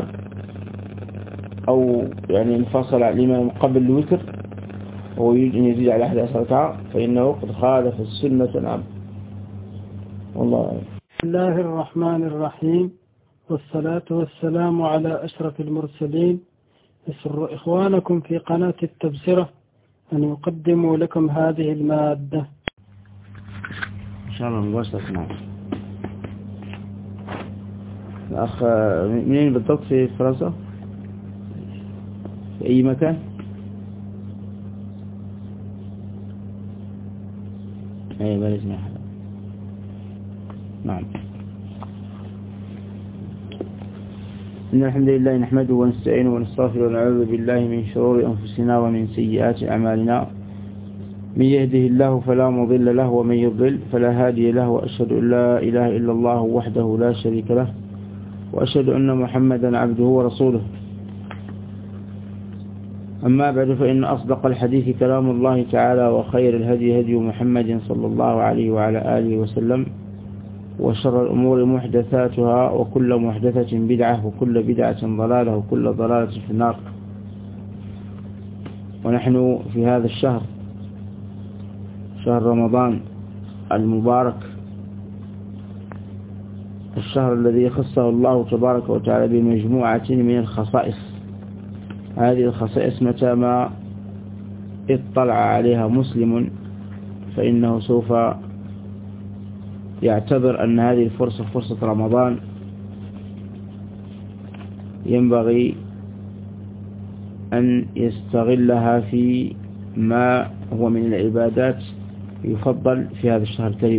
[SPEAKER 2] أو يعني انفصل عن الإمام قبل الوتر ويريد أن يزيد على 11 ركعة فإنه قد خالف السنة. نعم، والله.
[SPEAKER 1] بسم الله الرحمن الرحيم، والصلاة والسلام على أشرف المرسلين. يسر إخوانكم في قناة التبصرة أن يقدموا لكم هذه المادة
[SPEAKER 2] إن شاء الله مباشرة. نعم. الأخ منين بالضبط؟ في فرنسا؟ في أي مكان؟ أي بلد؟ نعم. إن الحمد لله نحمده ونستعينه ونستغفره ونعوذ بالله من شرور أنفسنا ومن سيئات أعمالنا، من يهده الله فلا مضل له ومن يضلل فلا هادي له، وأشهد أن لا إله إلا الله وحده لا شريك له، وأشهد أن محمدا عبده ورسوله. أما بعد، فإن أصدق الحديث كلام الله تعالى، وخير الهدي هدي محمد صلى الله عليه وعلى آله وسلم، وشر الأمور محدثاتها، وكل محدثة بدعة، وكل بدعة ضلالة، وكل ضلالة في النار. ونحن في هذا الشهر، شهر رمضان المبارك، الشهر الذي خصه الله تبارك وتعالى بمجموعة من الخصائص. هذه الخصائص متى ما اطلع عليها مسلم فإنه سوف يعتبر أن هذه الفرصة فرصة رمضان، ينبغي أن يستغلها في ما هو من العبادات يفضل في هذا الشهر الكريم.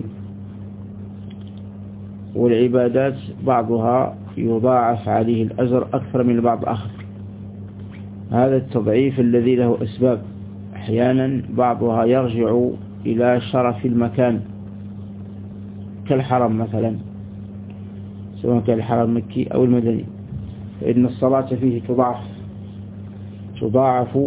[SPEAKER 2] والعبادات بعضها يضاعف عليه الأجر أكثر من بعض آخر. هذا التضعيف الذي له أسباب، أحيانا بعضها يرجع إلى شرف المكان كالحرم مثلا، سواء كان الحرم المكي أو المدني، فإن الصلاة فيه تضاعف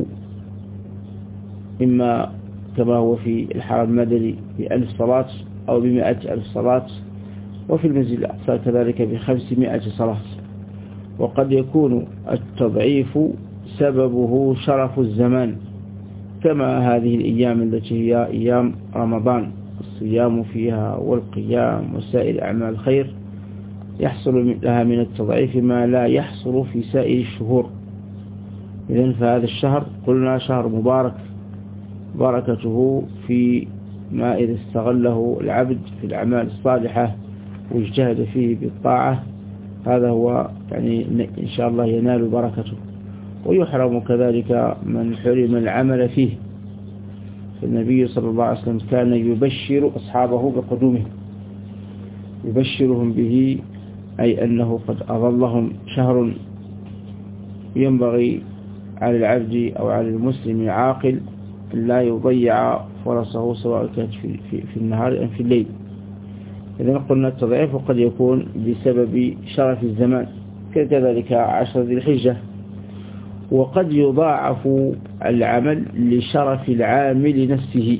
[SPEAKER 2] إما كما هو في الحرم المدني ب1000 صلاة أو ب100,000 صلاة، وفي المسجد الأقصى كذلك ب500 صلاة. وقد يكون التضعيف سببه شرف الزمان، كما هذه الأيام التي هي أيام رمضان، الصيام فيها والقيام وسائر أعمال الخير يحصل لها من التضعيف ما لا يحصل في سائر الشهور. إذن فهذا الشهر قلنا شهر مبارك، بركته في ما إذا استغله العبد في الأعمال الصالحة واجتهد فيه بالطاعة، هذا هو يعني إن شاء الله ينال بركته. ويحرم كذلك من حرم العمل فيه. فالنبي صلى الله عليه وسلم كان يبشر أصحابه بقدومه، يبشرهم به، أي أنه قد أظلهم شهر ينبغي على العبد أو على المسلم العاقل أن لا يضيع فرصه سواء كانت في النهار أم في الليل. إذا قلنا التضعيف قد يكون بسبب شرف الزمان، كذلك 10 ذي الحجة. وقد يضاعف العمل لشرف العامل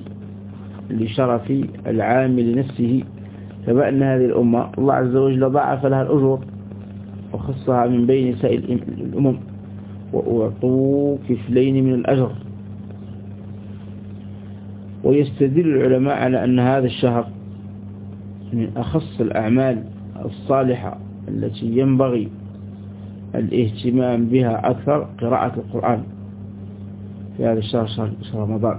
[SPEAKER 2] نفسه، كما أن هذه الأمة الله عز وجل ضاعف لها الأجور وخصها من بين سائر الأمم، وأعطوا كفلين من الأجر. ويستدل العلماء على أن هذا الشهر من أخص الأعمال الصالحة التي ينبغي الاهتمام بها أكثر قراءة القرآن في هذا الشهر، شهر رمضان.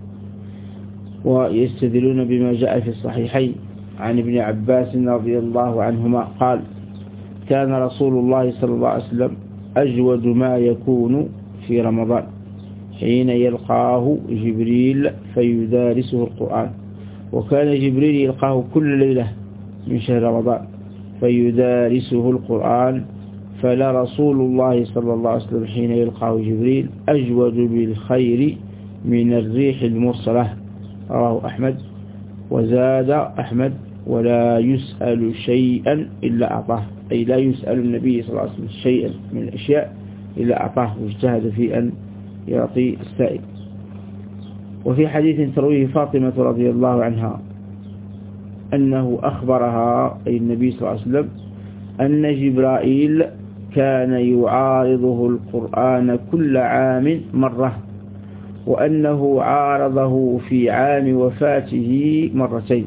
[SPEAKER 2] ويستدلون بما جاء في الصحيحين عن ابن عباس رضي الله عنهما قال: كان رسول الله صلى الله عليه وسلم أجود ما يكون في رمضان حين يلقاه جبريل فيدارسه القرآن. وكان جبريل يلقاه كل ليلة من شهر رمضان فيدارسه القرآن، فلا رسول الله صلى الله عليه وسلم حين يلقاه جبريل أجود بالخير من الريح المرسلة. رواه أحمد. وزاد أحمد: ولا يسأل شيئا إلا أعطاه، أي لا يسأل النبي صلى الله عليه وسلم شيئا من الأشياء إلا أعطاه، واجتهد في أن يعطي السائل. وفي حديث ترويه فاطمة رضي الله عنها أنه أخبرها، أي النبي صلى الله عليه وسلم، أن جبرائيل كان يعارضه القرآن كل عام مرة، وأنه عارضه في عام وفاته مرتين.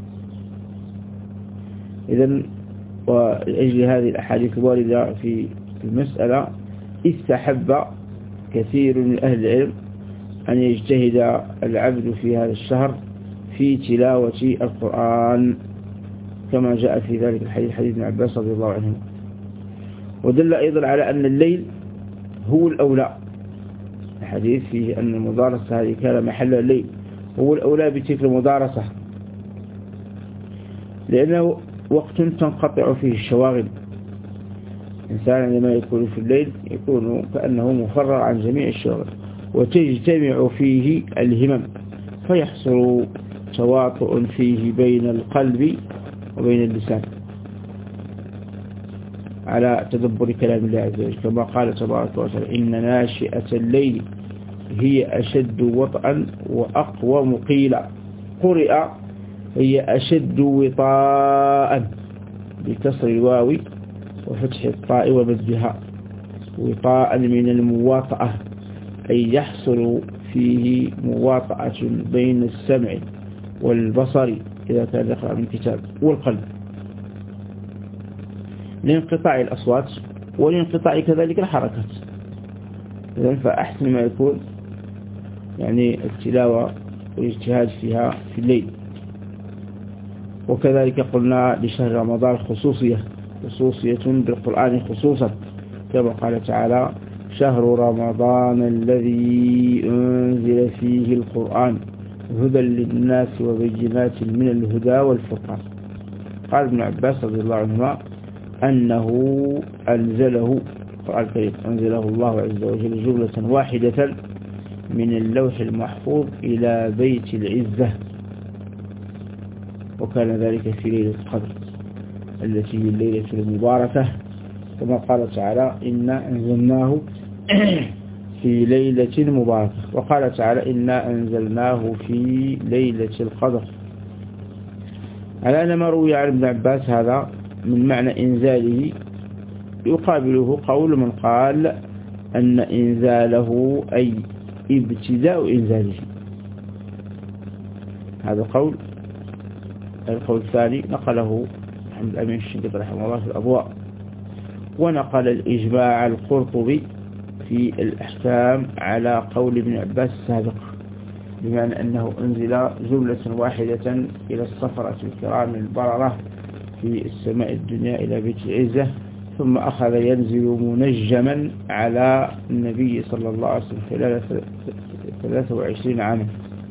[SPEAKER 2] إذن وأجل هذه الأحاديث الواردة في المسألة استحب كثير من أهل العلم أن يجتهد العبد في هذا الشهر في تلاوة القرآن، كما جاء في ذلك الحديث، حديث ابن عباس رضي الله عنه. ودل أيضا على أن الليل هو الأولى، الحديث فيه أن المدارسة هذه كان محل الليل، هو الأولى بتلك المدارسة، لأنه وقت تنقطع فيه الشواغل. الإنسان عندما يكون في الليل يكون كأنه مفرغ عن جميع الشواغل، وتجتمع فيه الهمم، فيحصل تواطؤ فيه بين القلب وبين اللسان على تدبر كلام الله عز وجل، كما قال تبارك وتعالى: إن ناشئة الليل هي أشد وطئا وأقوم قيلا. قرئ هي أشد وطاء بكسر الواو وفتح الطاء ومدها، وطاء من المواطأة، أي يحصل فيه مواطأة بين السمع والبصر إذا كان يقرأ من كتاب والقلب، لانقطاع الأصوات ولانقطاع كذلك الحركات. إذن فأحسن ما يكون يعني التلاوة والاجتهاد فيها في الليل. وكذلك قلنا لشهر رمضان خصوصية بالقرآن خصوصا، كما قال تعالى: شهر رمضان الذي أنزل فيه القرآن هدى للناس وبينات من الهدى والفرقان. قال ابن عباس رضي الله عنهما أنه أنزله القرآن الكريم أنزله الله عز وجل جملة واحدة من اللوح المحفوظ إلى بيت العزة، وكان ذلك في ليلة القدر. التي هي الليلة المباركة، كما قال تعالى إنا أنزلناه في ليلة مباركة، وقال تعالى إنا أنزلناه في ليلة القدر. على أن ما روي عن ابن عباس هذا من معنى إنزاله يقابله قول من قال أن إنزاله أي ابتداء إنزاله. هذا القول الثاني نقله محمد أمين الشنقيطي رحمه الله في الأضواء، ونقل الإجماع القرطبي في الأحكام على قول ابن عباس السابق، بمعنى أنه أنزل جملة واحدة إلى السفرة الكرام البررة في السماء الدنيا إلى بيت العزة، ثم أخذ ينزل منجما على النبي صلى الله عليه وسلم خلال 23 عاما.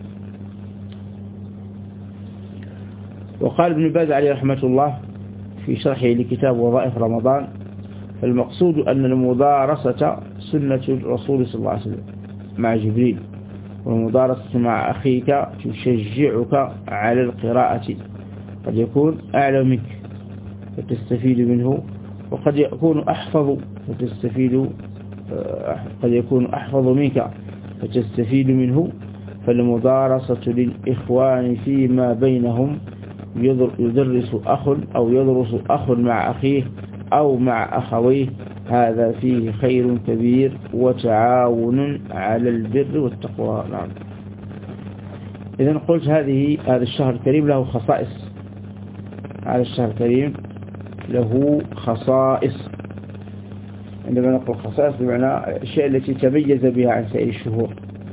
[SPEAKER 2] وقال ابن باز عليه رحمة الله في شرحه لكتاب وظائف رمضان: فالمقصود أن المدارسة سنة الرسول صلى الله عليه وسلم مع جبريل، والمدارسة مع أخيك تشجعك على القراءة، قد يكون أعلم منك فتستفيد منه، وقد يكون أحفظ فتستفيد، قد يكون أحفظ منك فتستفيد منه. فالمدارسة للإخوان فيما بينهم يدرس أخ مع أخيه أو مع أخويه، هذا فيه خير كبير وتعاون على البر والتقوى. نعم. إذن قلت هذا الشهر الكريم له خصائص. هذا الشهر الكريم له خصائص. عندما نقول خصائص بمعنى الأشياء التي تميز بها عن سائر الشهور،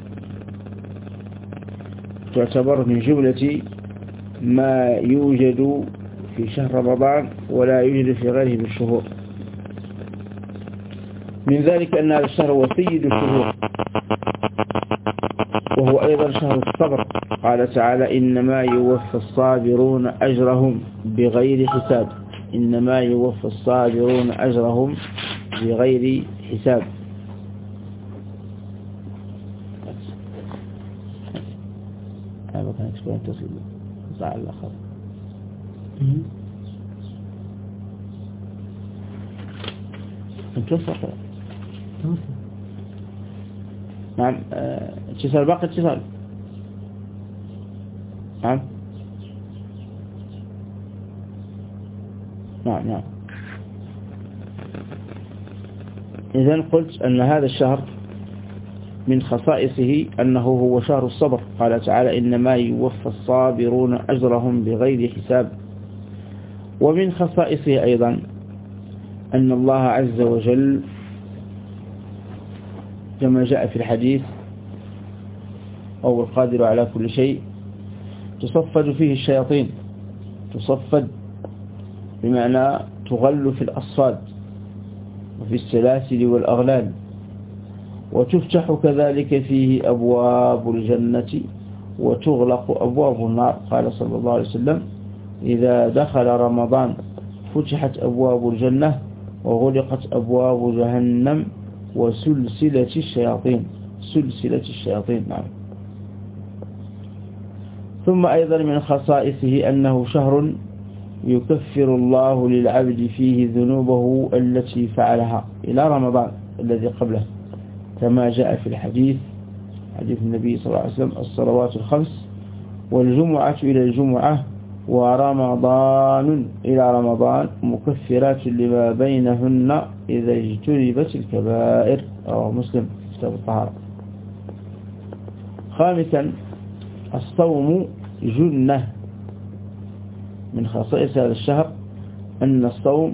[SPEAKER 2] تعتبر من جملة ما يوجد في شهر رمضان ولا يوجد في غيره من الشهور. من ذلك أن هذا الشهر هو سيد الشهور، وهو أيضا شهر الصبر. قال تعالى: إنما يوفى الصابرون أجرهم بغير حساب. إنما يوفى الصابرون أجرهم بغير حساب. هذا كان يكسبون تصيب صاع الآخر. انتوصل نعم. اتصال باقي اتصال. نعم نعم. إذن قلت أن هذا الشهر من خصائصه أنه هو شهر الصبر. قال تعالى: إنما يوفى الصابرون أجرهم بغير حساب. ومن خصائصه أيضا أن الله عز وجل كما جاء في الحديث: أو القادر على كل شيء، تصفد فيه الشياطين. تصفد بمعنى تغل في الأصفاد وفي السلاسل والأغلال، وتفتح كذلك فيه أبواب الجنة وتغلق أبواب النار. قال صلى الله عليه وسلم: إذا دخل رمضان فتحت أبواب الجنة وغلقت أبواب جهنم وسلسلة الشياطين. نعم. ثم أيضا من خصائصه أنه شهر يكفر الله للعبد فيه ذنوبه التي فعلها إلى رمضان الذي قبله، كما جاء في الحديث، حديث النبي صلى الله عليه وسلم: الصلوات الخمس والجمعة إلى الجمعة ورمضان إلى رمضان مكفرات لما بينهن إذا اجتنبت الكبائر. رواه مسلم في كتاب الطهارة. خامسا: الصوم جنة. من خصائص هذا الشهر أن الصوم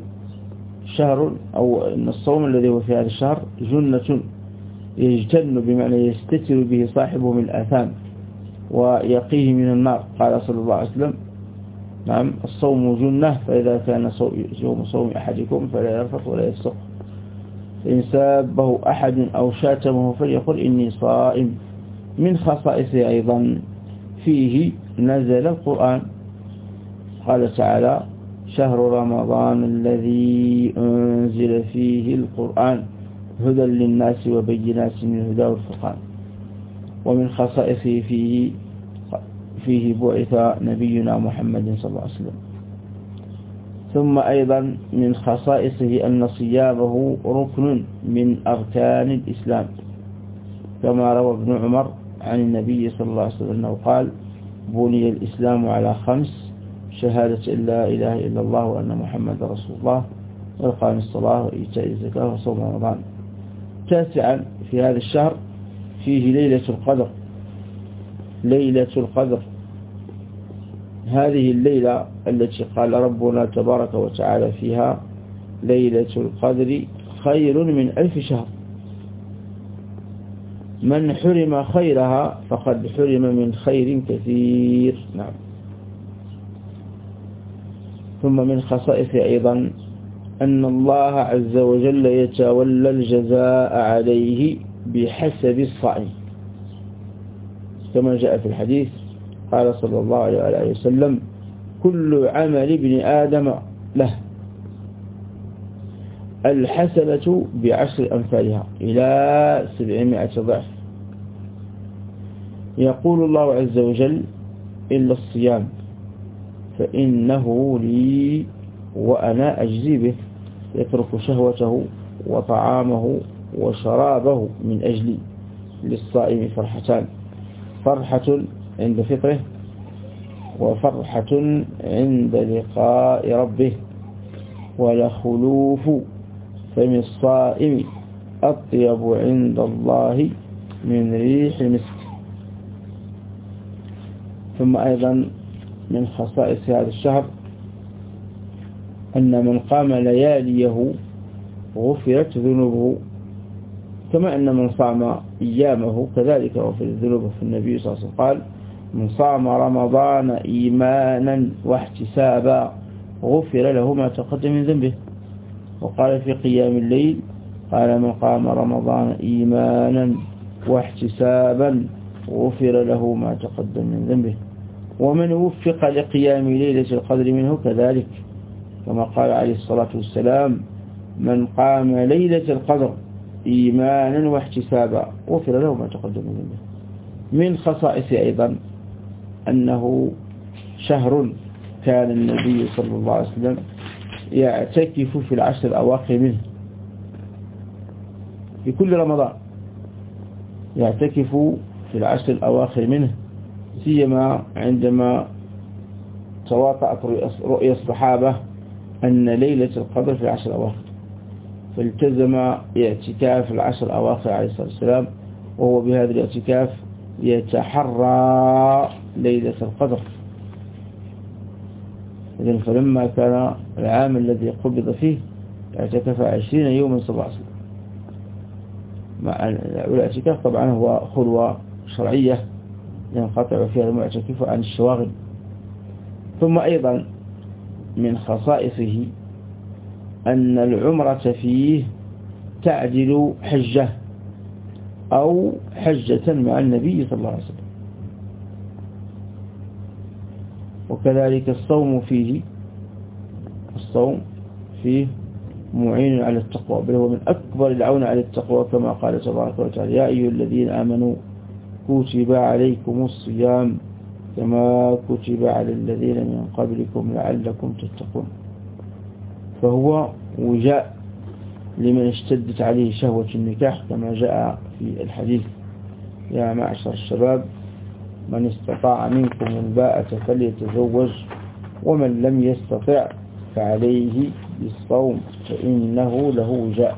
[SPEAKER 2] أن الصوم الذي هو في هذا الشهر جنة يجتن، بمعنى يستتر به صاحبه من الآثام ويقيه من النار. قال صلى الله عليه وسلم: نعم، الصوم جنة، فإذا كان يوم صوم أحدكم فلا يرفث ولا يفسق، فإن سابه أحد أو شاتمه فليقل إني صائم. من خصائصه أيضا فيه نزل القرآن. قال تعالى: شهر رمضان الذي أنزل فيه القرآن هدى للناس وبينات من الهدى والفرقان. ومن خصائصه فيه بعث نبينا محمد صلى الله عليه وسلم. ثم أيضا من خصائصه أن صيامه ركن من أركان الإسلام، كما روى ابن عمر عن النبي صلى الله عليه وسلم أنه قال: بني الإسلام على 5: شهادة أن لا إله إلا الله وأن محمد رسول الله، وإقام الصلاة وإيتاء الزكاة وصوم رمضان. 9 في هذا الشهر فيه ليلة القدر. ليلة القدر هذه الليلة التي قال ربنا تبارك وتعالى فيها: ليلة القدر خير من 1000 شهر. من حرم خيرها فقد حرم من خير كثير. نعم. ثم من خصائص أيضا أن الله عز وجل يتولى الجزاء عليه بحسب الصائم، كما جاء في الحديث قال صلى الله عليه وسلم: كل عمل ابن آدم له، الحسنة ب10 أمثالها إلى 700 ضعف. يقول الله عز وجل: إلا الصيام فإنه لي وأنا أجزي به. يترك شهوته وطعامه وشرابه من أجلي. للصائم فرحتان: فرحة عند فطره، وفرحة عند لقاء ربه. ولخلوف فم الصائم أطيب عند الله من ريح المسك. ثم أيضا من خصائص هذا الشهر أن من قام لياليه غفرت ذنوبه، كما أن من صام أيامه كذلك غفرت ذنوبه. في النبي صلى الله عليه وسلم قال: من صام رمضان إيمانا واحتسابا غفر له ما تقدم من ذنبه. وقال في قيام الليل: قال: من قام رمضان إيمانا واحتسابا غفر له ما تقدم من ذنبه. ومن وفق لقيام ليلة القدر منه كذلك، كما قال عليه الصلاة والسلام: من قام ليلة القدر إيمانا واحتسابا غفر له ما تقدم من ذنبه. من خصائص أيضا أنه شهر كان النبي صلى الله عليه وسلم يعتكف في 10 الأواخر منه، في كل رمضان يعتكف في 10 الأواخر منه، سيما عندما تواطأت رؤيا الصحابة أن ليلة القدر في 10 الأواخر، فالتزم اعتكاف 10 الأواخر عليه الصلاة والسلام، وهو بهذا الاعتكاف يتحرى ليلة القدر. إذن فلما كان العام الذي قبض فيه اعتكف 20 يوما 7 أسابيع. مع الاعتكاف طبعا هو خلوة شرعية ينقطع فيها المعتكف عن الشواغل. ثم أيضا من خصائصه أن العمرة فيه تعدل حجة أو حجة مع النبي صلى الله عليه وسلم. وكذلك الصوم فيه معين على التقوى، بل هو من أكبر العون على التقوى، كما قال تبارك وتعالى: يا أيها الذين آمنوا كتب عليكم الصيام كما كتب على الذين من قبلكم لعلكم تتقون. فهو وجاء لمن اشتدت عليه شهوة النكاح، كما جاء في الحديث: يا معشر الشباب من استطاع منكم الباءة فليتزوج، ومن لم يستطع فعليه بالصوم فإنه له وجاء.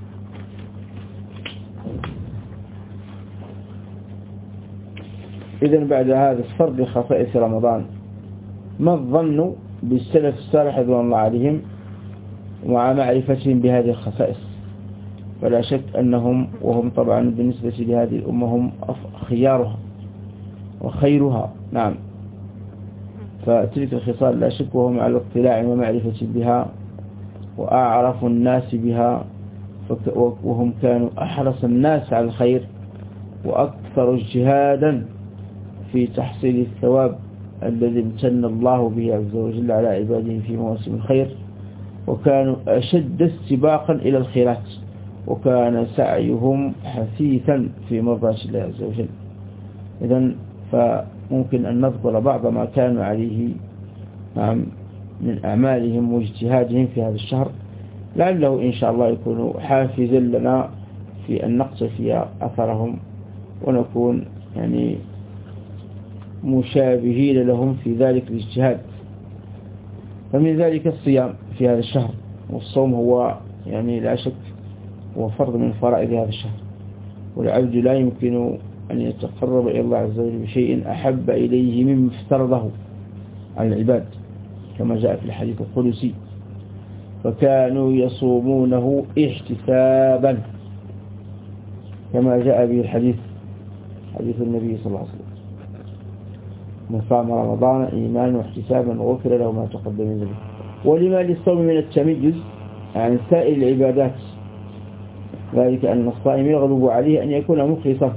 [SPEAKER 2] إذن بعد هذا السرد بخصائص رمضان، ما الظن بالسلف الصالح رضوان الله عليهم ومع معرفتهم بهذه الخصائص؟ فلا شك أنهم، وهم طبعا بالنسبة لهذه الأمة هم خيارها وخيرها. نعم. فتلك الخصال لا شك وهم على اطلاع ومعرفة بها وأعرف الناس بها، وهم كانوا أحرص الناس على الخير وأكثر اجتهادا في تحصيل الثواب الذي امتن الله به عز وجل على عباده في مواسم الخير، وكانوا أشد استباقا إلى الخيرات، وكان سعيهم حثيثا في مرضاة الله عز وجل. إذن فممكن أن نذكر بعض ما كانوا عليه من أعمالهم واجتهادهم في هذا الشهر، لعله إن شاء الله يكون حافزا لنا في أن نقتفي أثرهم ونكون يعني مشابهين لهم في ذلك الاجتهاد. فمن ذلك الصيام في هذا الشهر، والصوم هو يعني لا شك هو فرض من فرائض هذا الشهر، والعبد لا يمكن أن يتقرب إلى الله عز وجل بشيء أحب إليه مما افترضه على العباد، كما جاء في الحديث القدسي: فكانوا يصومونه احتسابا، كما جاء به الحديث، حديث النبي صلى الله عليه وسلم: من صام رمضان إيمانا واحتسابا غفر له ما تقدم من ذنبه. ولما للصوم من التميز عن سائر العبادات، ذلك أن الصائم يغلب عليه أن يكون مخلصا،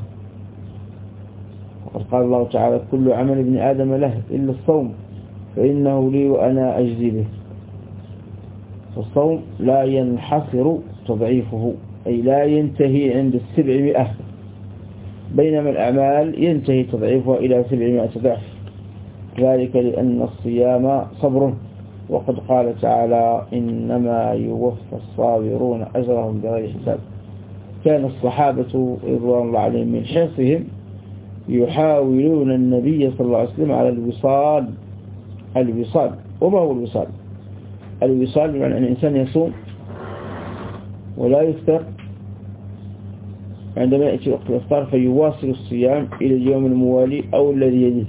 [SPEAKER 2] وقد قال الله تعالى: كل عمل ابن آدم له إلا الصوم فإنه لي وأنا أجزي به. فالصوم لا ينحصر تضعيفه، أي لا ينتهي عند 700، بينما الأعمال ينتهي تضعيفها إلى 700 ضعف، ذلك لأن الصيام صبر، وقد قال تعالى: إنما يوفى الصابرون أجرهم بغير حساب. كان الصحابة رضوان الله عليهم من حرصهم يحاولون النبي صلى الله عليه وسلم على الوصال. وما هو الوصال؟ الوصال بمعنى أن الإنسان يصوم ولا يفطر، عندما يأتي وقت الإفطار فيواصل الصيام إلى اليوم الموالي أو الذي يليه،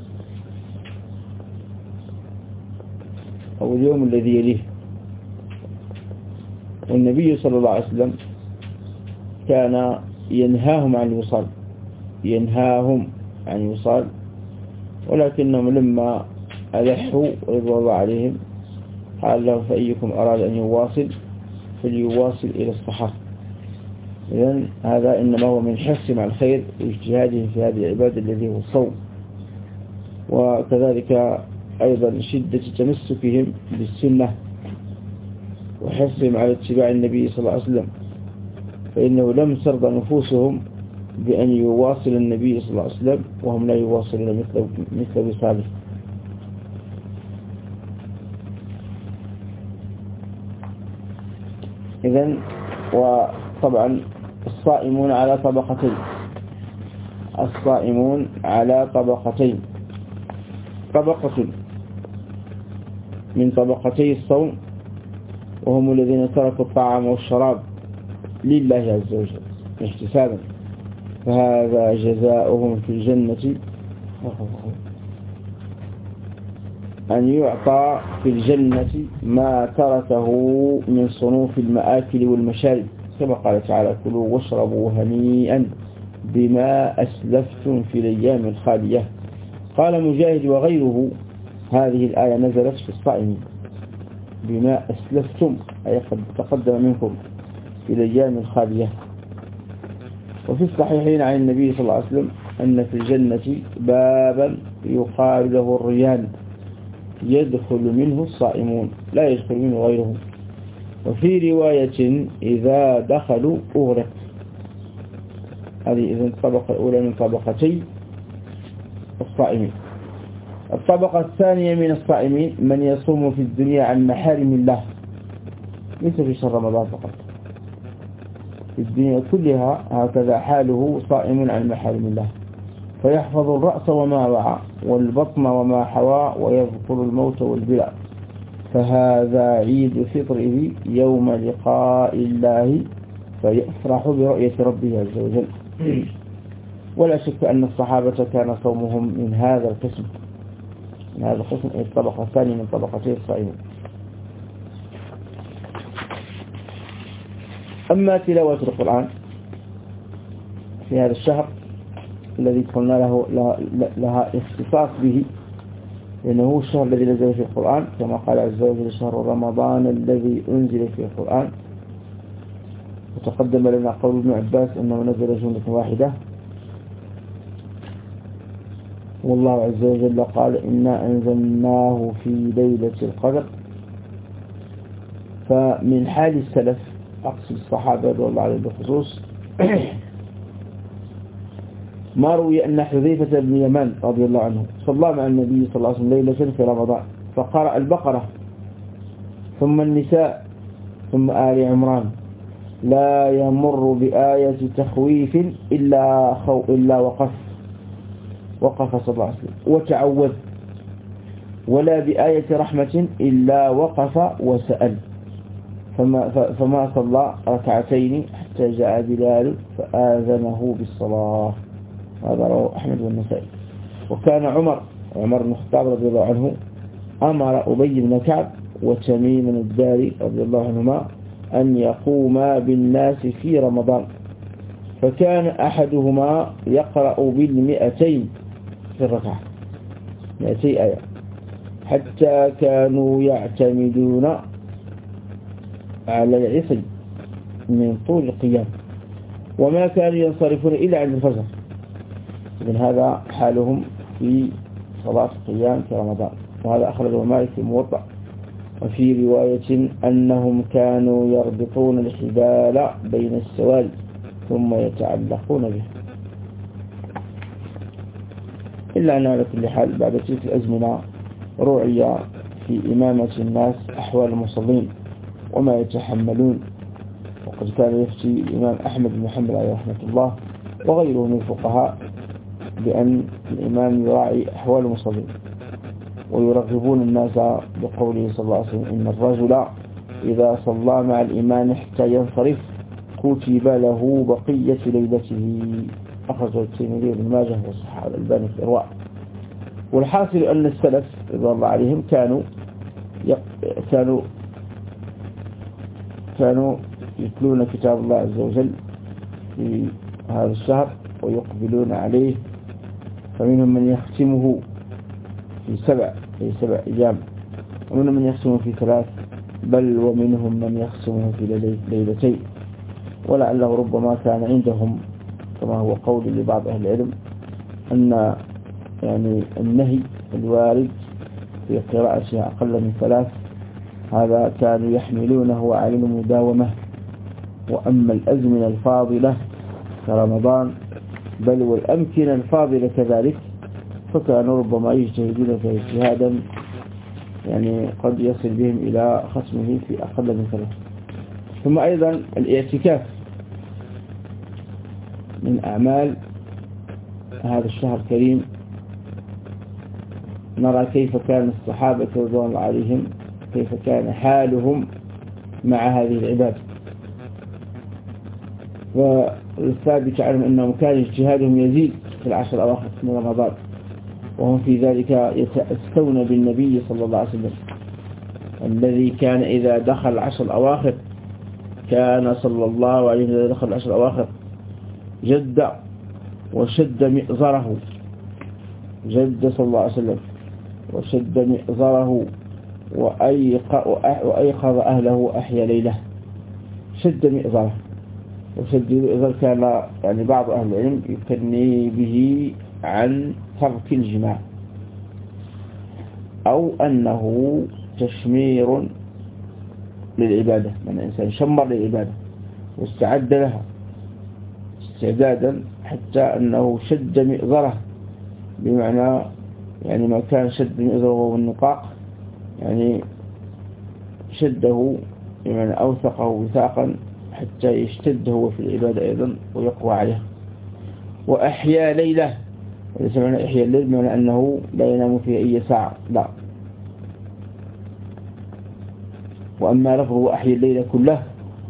[SPEAKER 2] أو اليوم الذي يليه. والنبي صلى الله عليه وسلم كان ينهاهم عن الوصال، ولكنهم لما ألحوا رضوان الله عليهم قال له: فأيكم أراد أن يواصل فليواصل إلى الصحر. إذن هذا إنما هو من حرصهم على الخير واجتهادهم في هذه العبادة الذي هو الصوم، وكذلك أيضا شدة تمسكهم بالسنة وحرصهم على اتباع النبي صلى الله عليه وسلم، فإنه لم ترضى نفوسهم بأن يواصل النبي صلى الله عليه وسلم وهم لا يواصلون مثل وصاله. إذن وطبعا الصائمون على طبقتين، طبقة من طبقتي الصوم وهم الذين تركوا الطعام والشراب لله عز وجل احتسابا، فهذا جزاؤهم في الجنة أن يعطى في الجنة ما تركه من صنوف المآكل والمشارب، كما قال تعالى: كلوا واشربوا هنيئا بما أسلفتم في الأيام الخالية. قال مجاهد وغيره: هذه الآية نزلت في الصائمين، بما أسلفتم أي قد تقدم منكم في الأيام الخالية. وفي الصحيحين عن النبي صلى الله عليه وسلم أن في الجنة بابا يقال له الريان يدخل منه الصائمون لا يدخل منه غيرهم. وفي رواية: إذا دخلوا أغرق. هذه إذن الطبقة الأولى من طبقتي الصائمين. الطبقة الثانية من الصائمين من يصوم في الدنيا عن محارم الله، ليس في شهر رمضان فقط، في الدنيا كلها هكذا حاله، صائم عن محارم الله، فيحفظ الرأس وما وعى والبطن وما حوى ويذكر الموت والبلاء، فهذا عيد فطره يوم لقاء الله فيفرح برؤية ربه عز وجل. ولا شك أن الصحابة كان صومهم من هذا القسم، أي الطبقة الثانية من طبقتي الصائمين. أما تلاوة القرآن في هذا الشهر الذي قلنا لها اختصاص به، لأنه هو الشهر الذي نزل فيه القرآن، كما قال عز وجل: شهر رمضان الذي أنزل فيه القرآن. وتقدم لنا قول ابن عباس أنه نزل جملة واحدة، والله عز وجل قال: إنا أنزلناه في ليلة القدر. فمن حال السلف، أقصد الصحابة رضي الله عنهم بخصوص، ما روي أن حذيفة بن يمان رضي الله عنه صلى مع النبي صلى الله عليه وسلم ليلة في رمضان، فقرأ البقرة ثم النساء ثم آل عمران. لا يمر بآية تخويف إلا وقف صلى الله عليه وسلم وتعوذ، ولا بآية رحمة إلا وقف وسأل. فما صلى ركعتين حتى جاء بلال فآذنه بالصلاة. هذا رواه أحمد والنسائي. وكان عمر بن الخطاب رضي الله عنه أمر أبي بن كعب وتميم الداري رضي الله عنهما أن يقوما بالناس في رمضان، فكان أحدهما يقرأ بال200 في الركعة، 200 آية، حتى كانوا يعتمدون على العصي من طول القيام، وما كانوا ينصرفون إلا عند الفجر. إذن هذا حالهم في صلاة القيام في رمضان. وهذا أخرجه مالك في الموطأ. وفي رواية أنهم كانوا يربطون الحبال بين السواري ثم يتعلقون به. إلا أن على كل حال بعد تلك الأزمنة رعي في إمامة الناس أحوال المصلين وما يتحملون. وقد كان يفتي الإمام أحمد بن محمد عليه رحمة الله وغيره من الفقهاء بأن الإمام يراعي أحوال المصلين، ويرغبون الناس بقوله صلى الله عليه وسلم: إن الرجل إذا صلى مع الإمام حتى ينصرف كتب له بقية ليلته. أخرجه الترمذي وابن ماجه وصححه الألباني في الإرواء. والحاصل أن السلف رضي الله عليهم كانوا يتلون كتاب الله عز وجل في هذا الشهر ويقبلون عليه، فمنهم من يختمه في 7 أيام، ومنهم من يختمه في 3، بل ومنهم من يختمه في ليلتين. ولعله ربما كان عندهم كما هو قول لبعض أهل العلم أن يعني النهي الوارد في قراءة أقل من 3 هذا كانوا يحملونه على المداومة. وأما الأزمنة الفاضلة كرمضان بل والأمكنة الفاضلة كذلك فكانوا ربما يجتهدون فيه اجتهادا يعني قد يصل بهم إلى ختمه في أقل من 3. ثم أيضا الاعتكاف من أعمال هذا الشهر الكريم. نرى كيف كان الصحابة رضوان الله عليهم، كيف كان حالهم مع هذه العبادة. والثابت عنهم أنهم كان اجتهادهم يزيد في العشر الأواخر من رمضان، وهم في ذلك يتأسون بالنبي صلى الله عليه وسلم الذي كان إذا دخل العشر الأواخر كان صلى الله عليه وسلم إذا دخل العشر الأواخر جد وشد مئزره، جد صلى الله عليه وسلم وشد مئزره وأيقظ أهله وأحيا ليله. شد مئزره وشد مئزر كان يعني بعض أهل العلم يكني به عن ترك الجماع، أو أنه تشمير للعبادة، من الإنسان شمر للعبادة واستعد لها استعدادا حتى أنه شد مئزره، بمعنى يعني ما كان شد مئزره والنقاق يعني شده بمعنى أوثقه وثاقا حتى يشتد هو في العبادة أيضا ويقوى عليها. وأحيا ليلة، وليس معنى إحياء الليل بمعنى أنه لا ينام فيها أي ساعة، لا. وأما لفظه أحيا الليل كله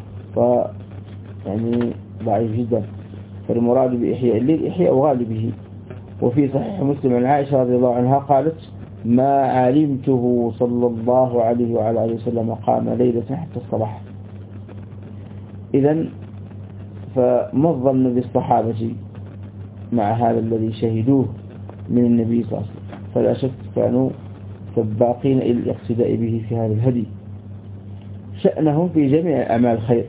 [SPEAKER 2] يعني ضعيف جدا، فالمراد بإحياء الليل إحياء غالبه. وفي صحيح مسلم عن عائشة رضي الله عنها قالت: ما علمته صلى الله عليه وعلى آله وسلم قام ليلة حتى الصباح. إذن فما الظن بالصحابة مع هذا الذي شهدوه من النبي صلى الله عليه وسلم؟ فلا شك كانوا سباقين إلى الاقتداء به في هذا الهدي، شأنهم في جميع أعمال الخير.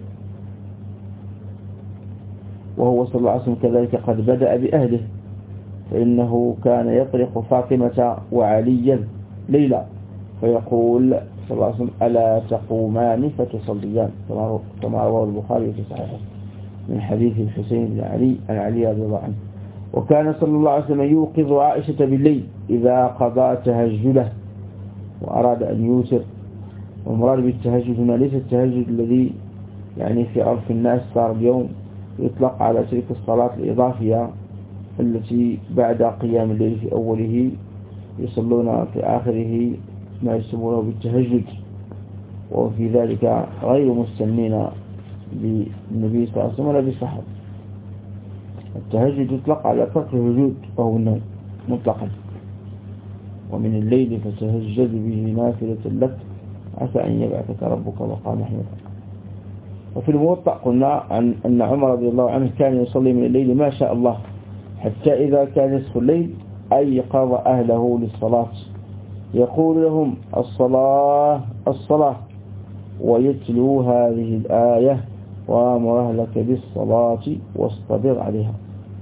[SPEAKER 2] وهو صلى الله عليه وسلم كذلك قد بدأ بأهله، فإنه كان يطرق فاطمة وعليا ليلا فيقول صلى الله عليه وسلم: ألا تقومان فتصليان، كما رواه البخاري في صحيحه من حديث الحسين بن علي عن علي رضي الله عنه. وكان صلى الله عليه وسلم يوقظ عائشة بالليل إذا قضى تهجده وأراد أن يوتر، والمراد بالتهجد هنا ليس التهجد الذي يعني في عرف الناس صار اليوم يطلق على تلك الصلاة الإضافية التي بعد قيام الليل في أوله يصلون في آخره ما يسمونه بالتهجد، وفي ذلك غير مستنين بالنبي صلى الله عليه وسلم ولا بالصحابة. التهجد يطلق على ترك الوجود وهو النوم مطلقا. ومن الليل فتهجد به نافلة لك عسى أن يبعثك ربك مقاما محمودا. وفي الموطأ قلنا أن عمر رضي الله عنه كان يصلي من الليل ما شاء الله، حتى إذا كان نصف الليل أيقظ أهله للصلاة يقول لهم الصلاة الصلاة، ويتلو هذه الآية وامر أهلك بالصلاة واصطبر عليها.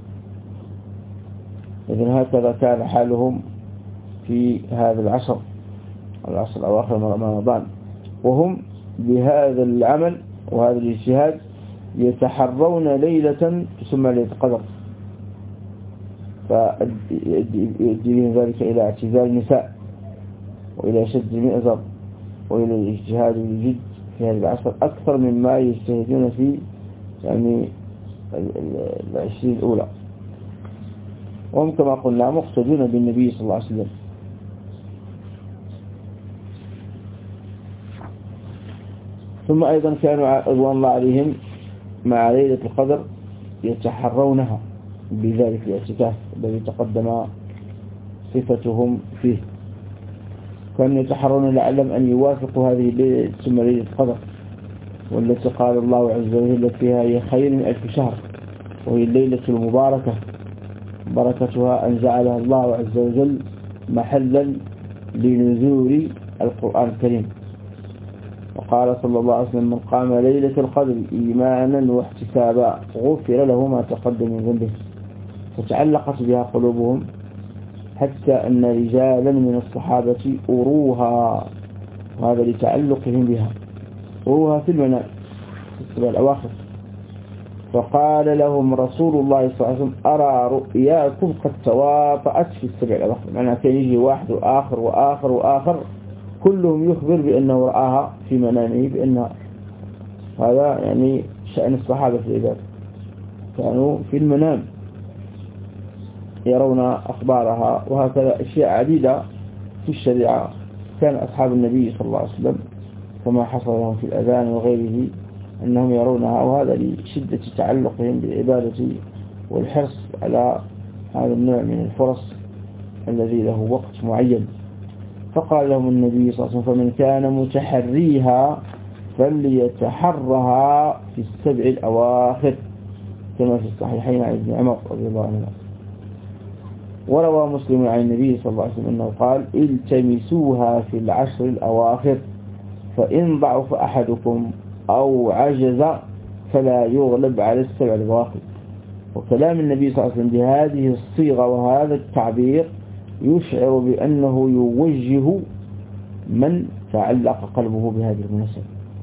[SPEAKER 2] إذن هكذا كان حالهم في هذا العصر الأواخر من رمضان، وهم بهذا العمل وهذا الاجتهاد يتحرون ليلة تسمى ليلة القدر، فيؤدي بهم ذلك إلى اعتزال النساء وإلى شد المئزر وإلى الاجتهاد والجد في هذا العصر أكثر مما يجتهدون في يعني 20 الأولى. وهم كما قلنا مقتدون بالنبي صلى الله عليه وسلم. ثم أيضا كانوا رضوان الله عليهم مع ليلة القدر يتحرونها بذلك الاعتكاف الذي تقدم صفتهم فيه. كانوا يتحرون لعلم أن يوافقوا هذه الليلة ثم ليلة القدر، والتي قال الله عز وجل فيها هي خير من 1000 شهر، وهي الليلة المباركة بركتها أن جعلها الله عز وجل محلا لنزول القرآن الكريم. وقال صلى الله عليه وسلم من قام ليلة القدر إيمانا واحتسابا غفر له ما تقدم من ذنبه. فتعلقت بها قلوبهم حتى أن رجالا من الصحابة أروها، وهذا لتعلقهم بها، أروها في المنام في السبع الأواخر. فقال لهم رسول الله صلى الله عليه وسلم أرى رؤياكم قد تواطأت في السبع الأواخر. معنى كان يجي واحد وآخر وآخر وآخر كلهم يخبر بأنه رآها في منامه، بأنها هذا يعني شأن الصحابة في العبادة، كانوا في المنام يرون أخبارها. وهكذا أشياء عديدة في الشريعة كان أصحاب النبي صلى الله عليه وسلم كما حصل لهم في الأذان وغيره أنهم يرونها، وهذا لشدة تعلقهم بالعبادة والحرص على هذا النوع من الفرص الذي له وقت معين. فقال لهم النبي صلى الله عليه وسلم فمن كان متحريها فليتحرها في السبع الأواخر كما في الصحيحين عن ابن عمر رضي الله عنه. وروى مسلم عن النبي صلى الله عليه وسلم أنه قال التمسوها في العشر الأواخر فإن ضعف أحدكم أو عجز فلا يغلب على السبع الأواخر. وكلام النبي صلى الله عليه وسلم بهذه الصيغة وهذا التعبير يشعر بأنه يوجه من تعلق قلبه بهذه المناسبة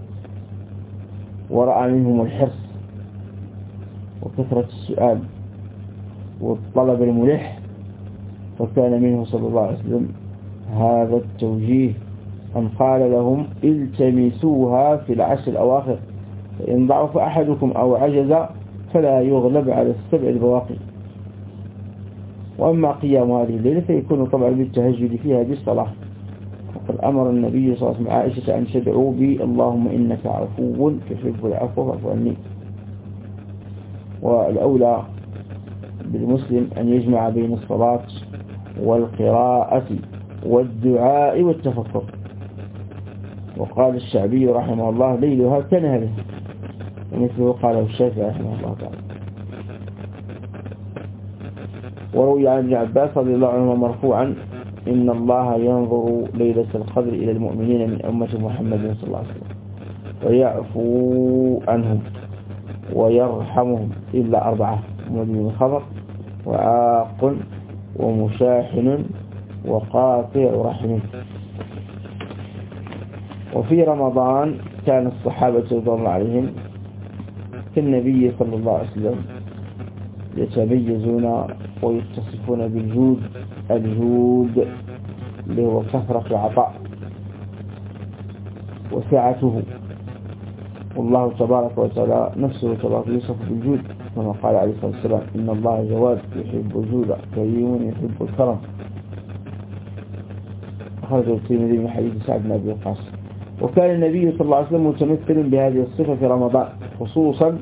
[SPEAKER 2] ورأى منهم الحرص وكثرة السؤال والطلب الملح، فكان منه صلى الله عليه وسلم هذا التوجيه أن قال لهم التمسوها في العشر الأواخر فإن ضعف أحدكم أو عجز فلا يغلب على السبع البواقي. وأما قيام هذه الليلة فيكون طبعا بالتهجد فيها بالصلاة، وقد أمر النبي صلى الله عليه وسلم عائشة أن تدعو بي اللهم إنك عفو تحب العفو فاعف عني. والأولى بالمسلم أن يجمع بين الصلاة والقراءة والدعاء والتفكر. وقال الشعبي رحمه الله ليلها كنهارها، ومثله قاله الشافعي رحمه الله تعالى. وروي عن ابن عباس رضي الله عنه مرفوعا إن الله ينظر ليلة القدر إلى المؤمنين من أمة محمد صلى الله عليه وسلم ويعفو عنهم ويرحمهم إلا 4: مدمن الخمر وعاق ومشاحن وقاطع رحم. وفي رمضان كان الصحابة رضي الله عليهم كالنبي صلى الله عليه وسلم يتميزون ويتصفون بالجود، الجود اللي هو كثرة العطاء، وسعته. والله تبارك وتعالى نفسه تبارك يوصف بالجود كما قال عليه الصلاة والسلام إن الله جواد يحب الجود كريم يحب الكرم. أخرج الترمذي من حديث سعد بن أبي وقاص. وكان النبي صلى الله عليه وسلم متمثلا بهذه الصفة في رمضان خصوصا،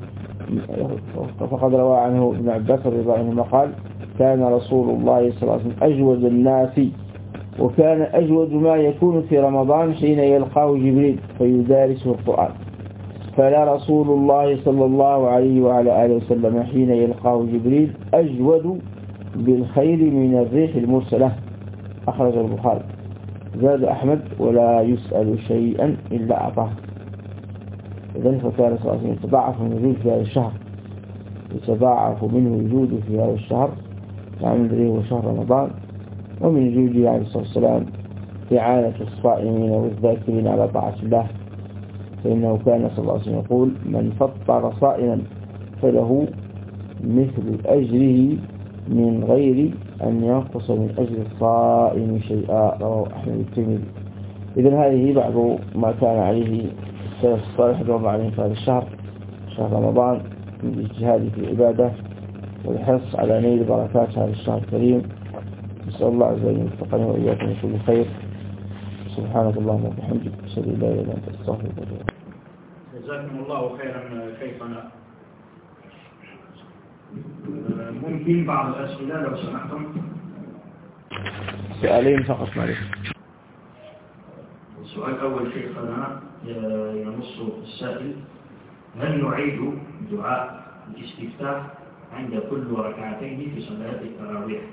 [SPEAKER 2] فقد روى عنه ابن عباس رضي الله عنهما قال كان رسول الله صلى الله عليه وسلم أجود الناس، وكان أجود ما يكون في رمضان حين يلقاه جبريل فيدارسه القرآن. فلا رسول الله صلى الله عليه وعلى آله وسلم حين يلقاه جبريل أجود بالخير من الريح المرسلة. أخرج البخاري. زاد أحمد ولا يسأل شيئا إلا أعطاه. لذلك كان صلى الله عليه وسلم يتضاعف من وجود في هذا الشهر، يتضاعف منه وجوده في هذا الشهر يعني الذي هو شهر رمضان، ومن وجوده عليه الصلاة والسلام إعانة الصائمين والذاكرين على طاعة الله، فإنه كان صلى الله عليه وسلم يقول من فطر صائما فله مثل أجره من غير أن ينقص من أجر الصائم شيئا. رواه أحمد الترمذي. إذن هذه بعض ما كان عليه السلف الصالح رضي الله عنهم في هذا الشهر، شهر رمضان، من الاجتهاد في العبادة والحرص على نيل بركات هذا الشهر الكريم. نسأل الله عز وجل يوفقنا وإياكم لكل خير. سبحانك اللهم وبحمدك أشهد أن لا إله إلا أنت أستغفرك وأتوب إليك.
[SPEAKER 3] جزاكم الله خيرا شيخنا. ممكن بعض الأسئلة لو سمحتم؟
[SPEAKER 2] سؤالين فقط معلش.
[SPEAKER 3] السؤال الأول شيخنا ينص السائل هل نعيد دعاء الاستفتاح عند كل ركعتين في صلاة التراويح؟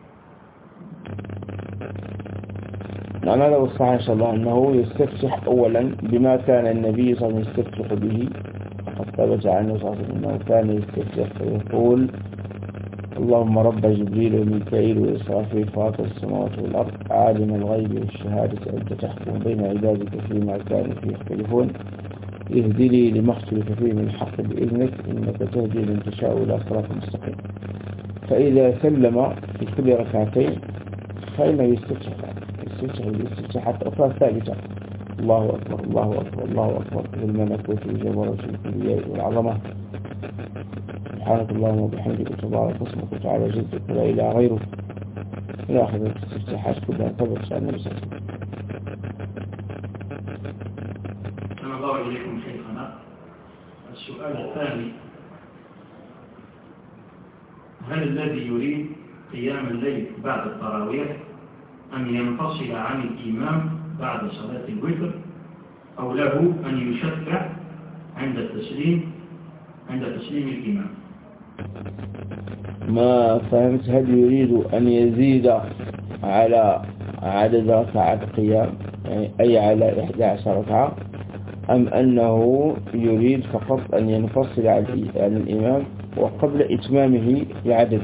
[SPEAKER 2] نعم هذا هو الصحيح إن شاء الله أنه يستفتح أولا بما كان النبي صلى الله عليه وسلم يستفتح به. فقد ثبت عنه صلى الله عليه وسلم أنه كان يستفتح فيقول اللهم رب جبريل وميكائيل وإسرافيل فاطر السماوات والأرض عالم الغيب والشهادة أنت تحكم بين عبادك فيما كانوا فيه يختلفون اهدي لي لما اختلف فيه من الحق بإذنك إنك تهدي من تشاء إلى صراط مستقيم. فإذا سلم في كل ركعتين فإنه يستفتح بالاستفتاحات الأخرى ثابتة الله أكبر الله أكبر الله أكبر بالملكوت والجبروت والكبرياء والعظمة سبحانك اللهم وبحمدك وتبارك اسمك وتعالى جدك ولا إله غيرك إلى آخر الاستفتاحات كلها ثبت عن النبي صلى الله عليه وسلم.
[SPEAKER 3] أنا الله إليكم شيخنا. السؤال الثاني هل الذي يريد قيام الليل بعد التراويح أن ينفصل عن الإمام بعد صلاة الوتر أو له أن يشفع عند تسليم الإمام؟
[SPEAKER 2] ما فهمت. هل يريد أن يزيد على عدد ركعات القيام يعني أي على 11 ركعة أم أنه يريد فقط أن ينفصل عن الإمام وقبل إتمامه العدد؟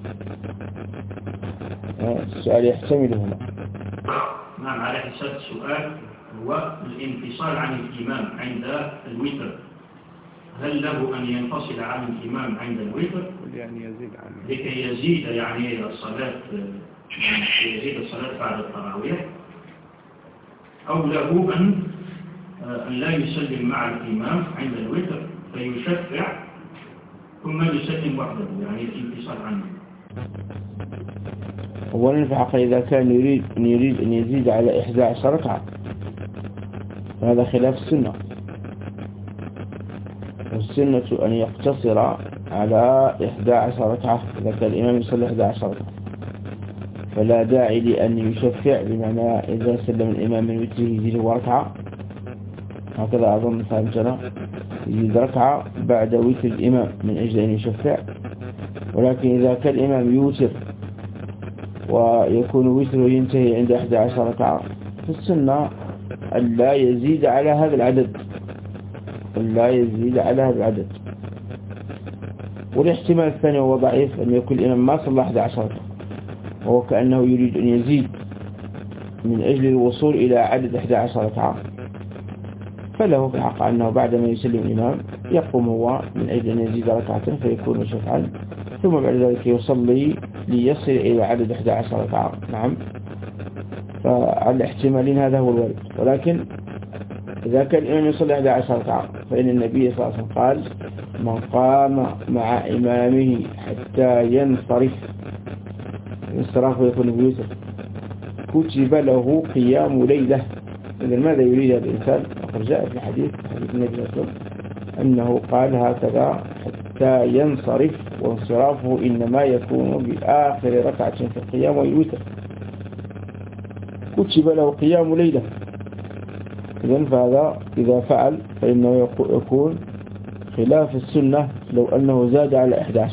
[SPEAKER 2] السؤال يحتملهما.
[SPEAKER 3] نعم على حساب السؤال هو الانفصال عن الإمام عند الوتر هل له أن ينفصل عن الإمام عند الوتر
[SPEAKER 2] يعني يزيد عنه
[SPEAKER 3] لكي يزيد يعني الصلاة بعد التراويح أو له أن لا يسلم مع الإمام عند الوتر فيشفع ثم يسلم وحده يعني الانفصال عنه؟
[SPEAKER 2] أولا في الحقيقة إذا كان يريد أن يزيد على 11 ركعة فهذا خلاف السنة. والسنة أن يقتصر على 11 ركعة إذا كان الإمام يصلي 11 ركعة، فلا داعي لأن يشفع بمعنى إذا سلم الإمام من وتره يزيد ركعة، هكذا أظن فهمتنا، يزيد ركعة بعد وتر الإمام من أجل أن يشفع. ولكن إذا كان الإمام يوتر ويكون وتره ينتهي عند 11 ركعة فالسنة أن لا يزيد على هذا العدد، والاحتمال الثاني هو ضعيف أن يكون الإمام ما صلى 11 ركعة وهو كأنه يريد أن يزيد من أجل الوصول إلى عدد 11 ركعة، فله في الحق أنه بعدما يسلم الإمام يقوم هو من أجل أن يزيد ركعة فيكون شفعا، ثم بعد ذلك يصلي ليصل إلى عدد 11 ركعة. نعم، فعلى الاحتمالين هذا هو الوارد، ولكن إذا كان الإمام يصلي 11 ركعة فإن النبي صلى الله عليه وسلم قال من قام مع إمامه حتى ينصرف انصرافه يكون بوتر كتب له قيام ليلة. إذا ماذا يريد الإنسان؟ وقد جاء في حديث النبي صلى الله عليه وسلم أنه قال هكذا حتى ينصرف، وانصرافه إنما يكون بآخر ركعة في القيام والوتر، كتب له قيام ليلة. إذن فهذا إذا فعل فإنه يكون خلاف السنة لو أنه زاد على 11،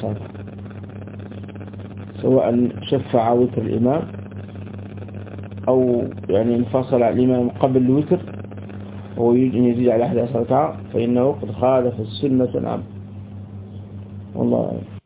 [SPEAKER 2] سواء شفع وتر الإمام أو يعني انفصل على الإمام قبل الوتر ويريد أن يزيد على 11 ركعة فإنه قد خالف السنة. نعم والله.